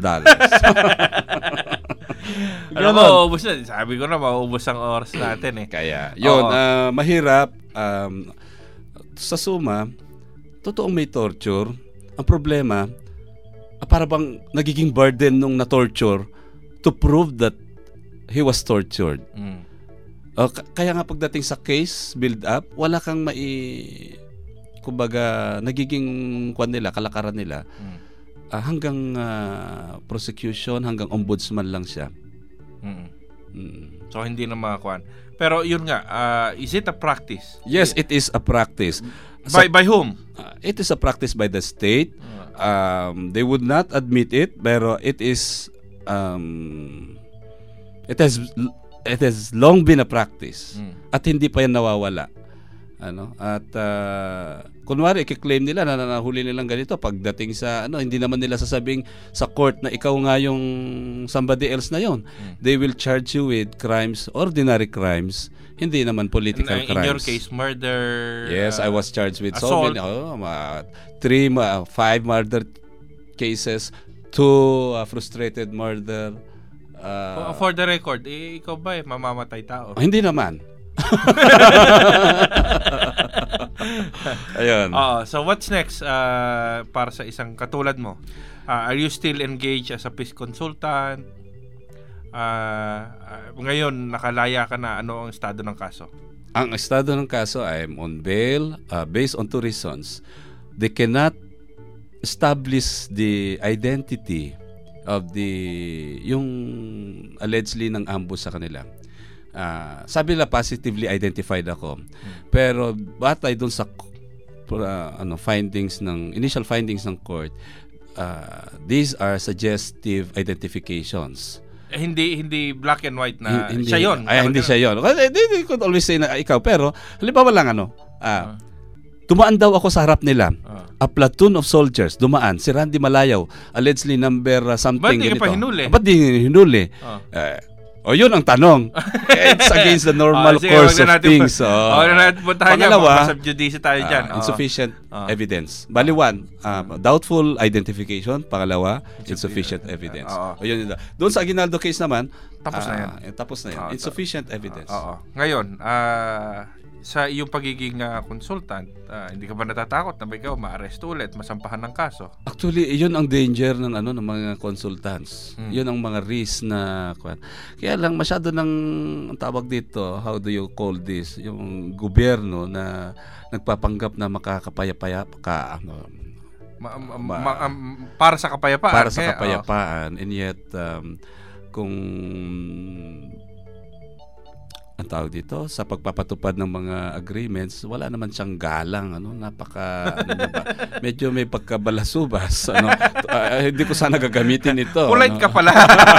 Alam mo, ubos na. Sabi ko na, mauubos ang oras natin Kaya, yun, mahirap. Sa suma, totoong may torture. Ang problema, para bang nagiging burden nung na-torture to prove that he was tortured. Kaya nga pagdating sa case build-up, wala kang kumbaga, nagiging kalakaran nila. Hanggang prosecution, hanggang ombudsman lang siya. So hindi na makakuan. Pero yun nga, is it a practice? Yes, it is a practice. By whom? It is a practice by the state. They would not admit it, pero it has long been a practice. At hindi pa yan nawawala. At kunwari i-claim nila na nahuli nilang ganito, pagdating sa hindi naman nila sasabing sa court na ikaw nga yung somebody else na yon. They will charge you with crimes, ordinary crimes, hindi naman political crimes. In your case, murder. Yes, I was charged with assault. 5 murder cases, 2 frustrated murder. For the record, ikaw ba mamamatay tao? Hindi naman. Ayun. So what's next para sa isang katulad mo? Are you still engaged as a peace consultant? Ngayon nakalaya ka na, ano ang estado ng kaso? Ang estado ng kaso, I'm on bail based on 2 reasons. They cannot establish the identity of yung allegedly ng ambush sa kanila. Sabi nila positively identified ako. Pero batay doon sa initial findings ng court, these are suggestive identifications. Hindi black and white na siya yun. Hindi siya yun. They could always say na ikaw, pero halimbawa lang dumaan daw ako sa harap nila. A platoon of soldiers dumaan. Si Randy Malayaw, allegedly number something. Ba't di ka pa hinuli? Ba't di hinuli? O yun ang tanong. It's against the normal course of things. Huwag na natin puntahan yan. Pangalawa, Masubjudice tayo dyan. Insufficient evidence. Bali, one, doubtful identification. Pangalawa, insufficient evidence. O yun. Doon sa Aguinaldo case naman, tapos na yan. Tapos na yan. Insufficient evidence. Ngayon, sa iyong pagiging consultant, hindi ka ba natatakot na ikaw ma-arrest ulit, masampahan ng kaso? Actually, yun ang danger ng ng mga consultants. Yun ang mga risk na kaya lang masyado ng tawag dito, how do you call this? Yung gobyerno na nagpapanggap na makakapayapaya para sa kapayapaan. Para sa kapayapaan. And yet kung ang tawag dito sa pagpapatupad ng mga agreements, wala naman siyang galang, medyo may pagkabalasubas, hindi ko sana gagamitin ito. Polite ka pala.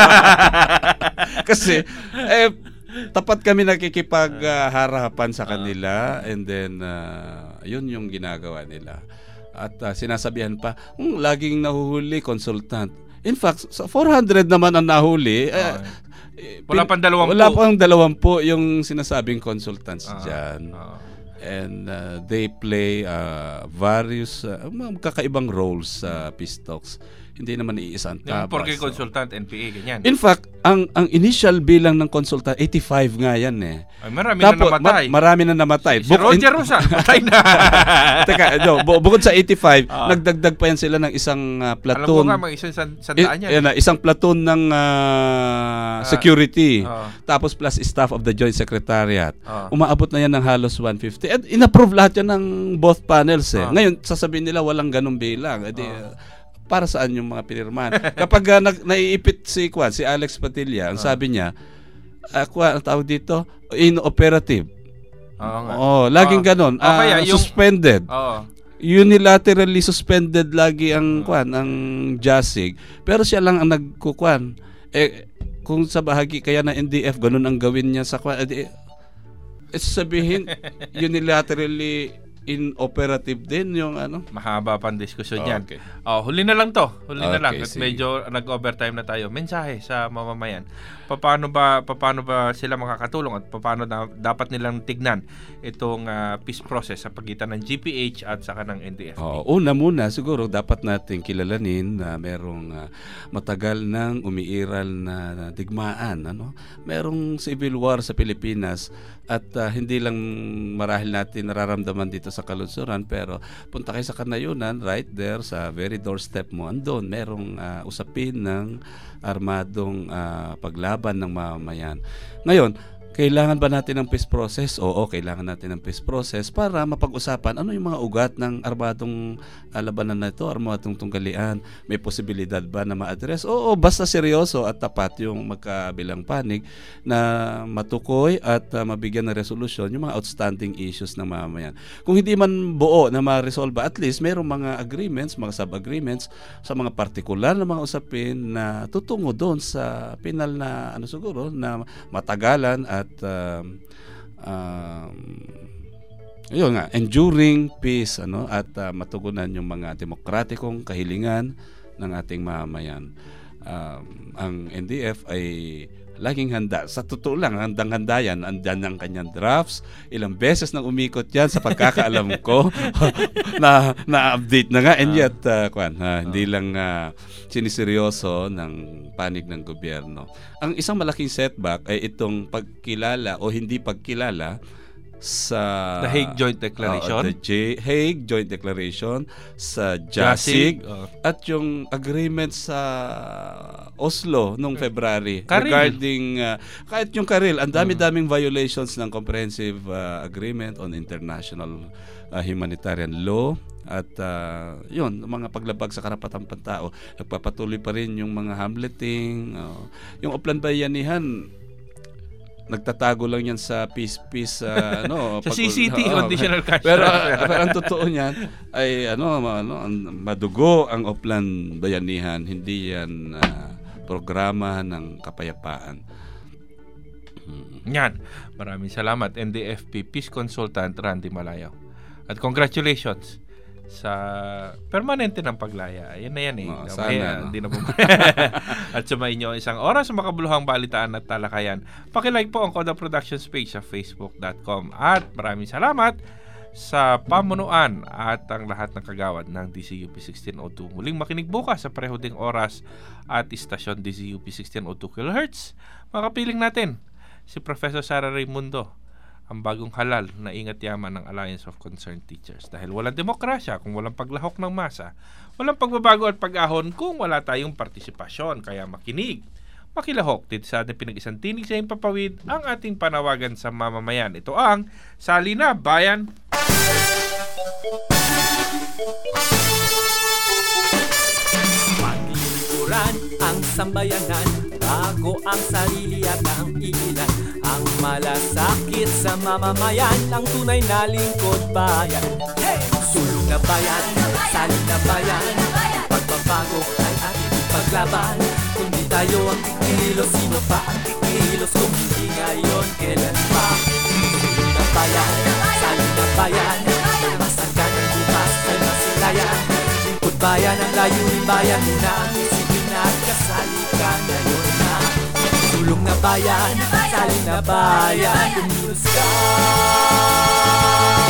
Kasi tapat kami nakikipagharapan sa kanila, and then yun yung ginagawa nila. At sinasabihan pa, laging nahuhuli consultant. In fact, sa 400 naman ang nahuli. Wala pang 20. Wala pang 20 yung sinasabing consultants dyan. And they play various kakaibang roles sa peace talks. Hindi naman iisang tabas. Yung porke consultant, NPA, ganyan. In fact, ang initial bilang ng consultant, 85 nga yan eh. Ay, marami na namatay. Marami na namatay. Si Roger Rosa, patay na. Teka, bukod sa 85, nagdagdag pa yan sila ng isang platoon. Alam ko nga, isang sandaan yan. Isang platoon ng security. Tapos plus staff of the Joint Secretariat. Umaabot na yan ng halos 150. At inapprove lahat yan ng both panels eh. Ngayon, sasabihin nila walang ganong bilang. Para saan yung mga pinirmahan? Kapag naiipit si Alex Padilla, ang sabi niya, ang tawag dito, inoperative. Laging ganon. Suspended. Unilaterally suspended lagi ang ang JASIG. Pero siya lang ang nagkukuan. Kung sa bahagi kaya na NDF, ganon ang gawin niya sa sabihin, unilaterally inoperative din yung mahaba pang diskusyon yan. Huli na lang to. At medyo nag-overtime na tayo. Mensahe sa mamamayan. Paano ba sila makakatulong at paano dapat nilang tignan itong peace process sa pagitan ng GPH at saka ng NDF? Una muna siguro dapat natin kilalanin na merong matagal nang umiiral na digmaan, merong civil war sa Pilipinas at hindi lang marahil natin nararamdaman dito sa Kalunsuran, pero punta kayo sa Kanayunan, right there sa very doorstep mo, andon merong usapin ng armadong paglaban ng mamamayan. Ngayon, kailangan ba natin ng peace process? Oo, kailangan natin ng peace process para mapag-usapan ano yung mga ugat ng armadong labanan na ito, armadong tunggalian. May posibilidad ba na ma-address? Oo, basta seryoso at tapat yung magkabilang panig na matukoy at mabigyan ng resolusyon yung mga outstanding issues ng mamamayan. Kung hindi man buo na ma-resolve, at least mayroong mga agreements, mga sub-agreements sa mga partikular na mga usapin na tutungo doon sa pinal na siguro na matagalan at yun nga, enduring peace at matugunan yung mga demokratikong kahilingan ng ating mamamayan. Ang NDF ay laging handa. Sa totoo lang, handang-handa yan. Andyan ang kanyang drafts. Ilang beses nang umikot yan sa pagkakaalam ko na-update na nga. And yet, hindi lang siniseryoso ng panig ng gobyerno. Ang isang malaking setback ay itong pagkilala o hindi pagkilala sa The Hague Joint Declaration, the Hague Joint Declaration, sa JASIG, at yung agreement sa Oslo noong February regarding kahit yung Karil, ang dami-daming violations ng Comprehensive Agreement on International Humanitarian Law. At yun, mga paglabag sa karapatang pantao. Nagpapatuloy pa rin yung mga hamleting, yung Oplan Bayanihan, nagtatago lang yan sa peace sa CCT conditional cash. Pero ang totoo niyan ay madugo ang Oplan Bayanihan, hindi yan programa ng kapayapaan. Yan. Maraming salamat, NDFP Peace Consultant Randy Malayaw. At congratulations sa permanente ng paglaya. Ayan na yan eh. Sana, Hindi na At sumayin nyo isang oras sa makabuluhang balitaan at talakayan. Pakilike po ang Koda Productions page sa facebook.com. At maraming salamat sa pamunuan at ang lahat ng kagawad ng DZUP 1602. Muling makinig bukas sa pareho ding oras at istasyon DZUP 1602 kHz. Makapiling natin si Professor Sara Raimundo, ang bagong halal na ingat yaman ng Alliance of Concerned Teachers. Dahil walang demokrasya kung walang paglahok ng masa, walang pagbabago at pag-ahon kung wala tayong partisipasyon. Kaya makinig, makilahok dito sa ating pinag-isang tinig sa impapawid ang ating panawagan sa mamamayan. Ito ang Salina Bayan. Paglilingkuran ang sambayanan, bago ang sarili at ang ilan. Ang malasakit sa mamamayan, ang tunay na lingkod bayan. Sulong na bayan, salin na bayan, pagbabago ay ating paglaban. Kung di tayo ang kikilos, sino pa ang kikilos? Kung hindi ngayon, kailan pa? Sulong na bayan, salin na bayan, masagan ng bukas ay masilayan. Lingkod bayan ang layunin, bayan muna ang isipin at kasali ka ngayon na. Sulong na bayan, salin na bayan, kumilos ka.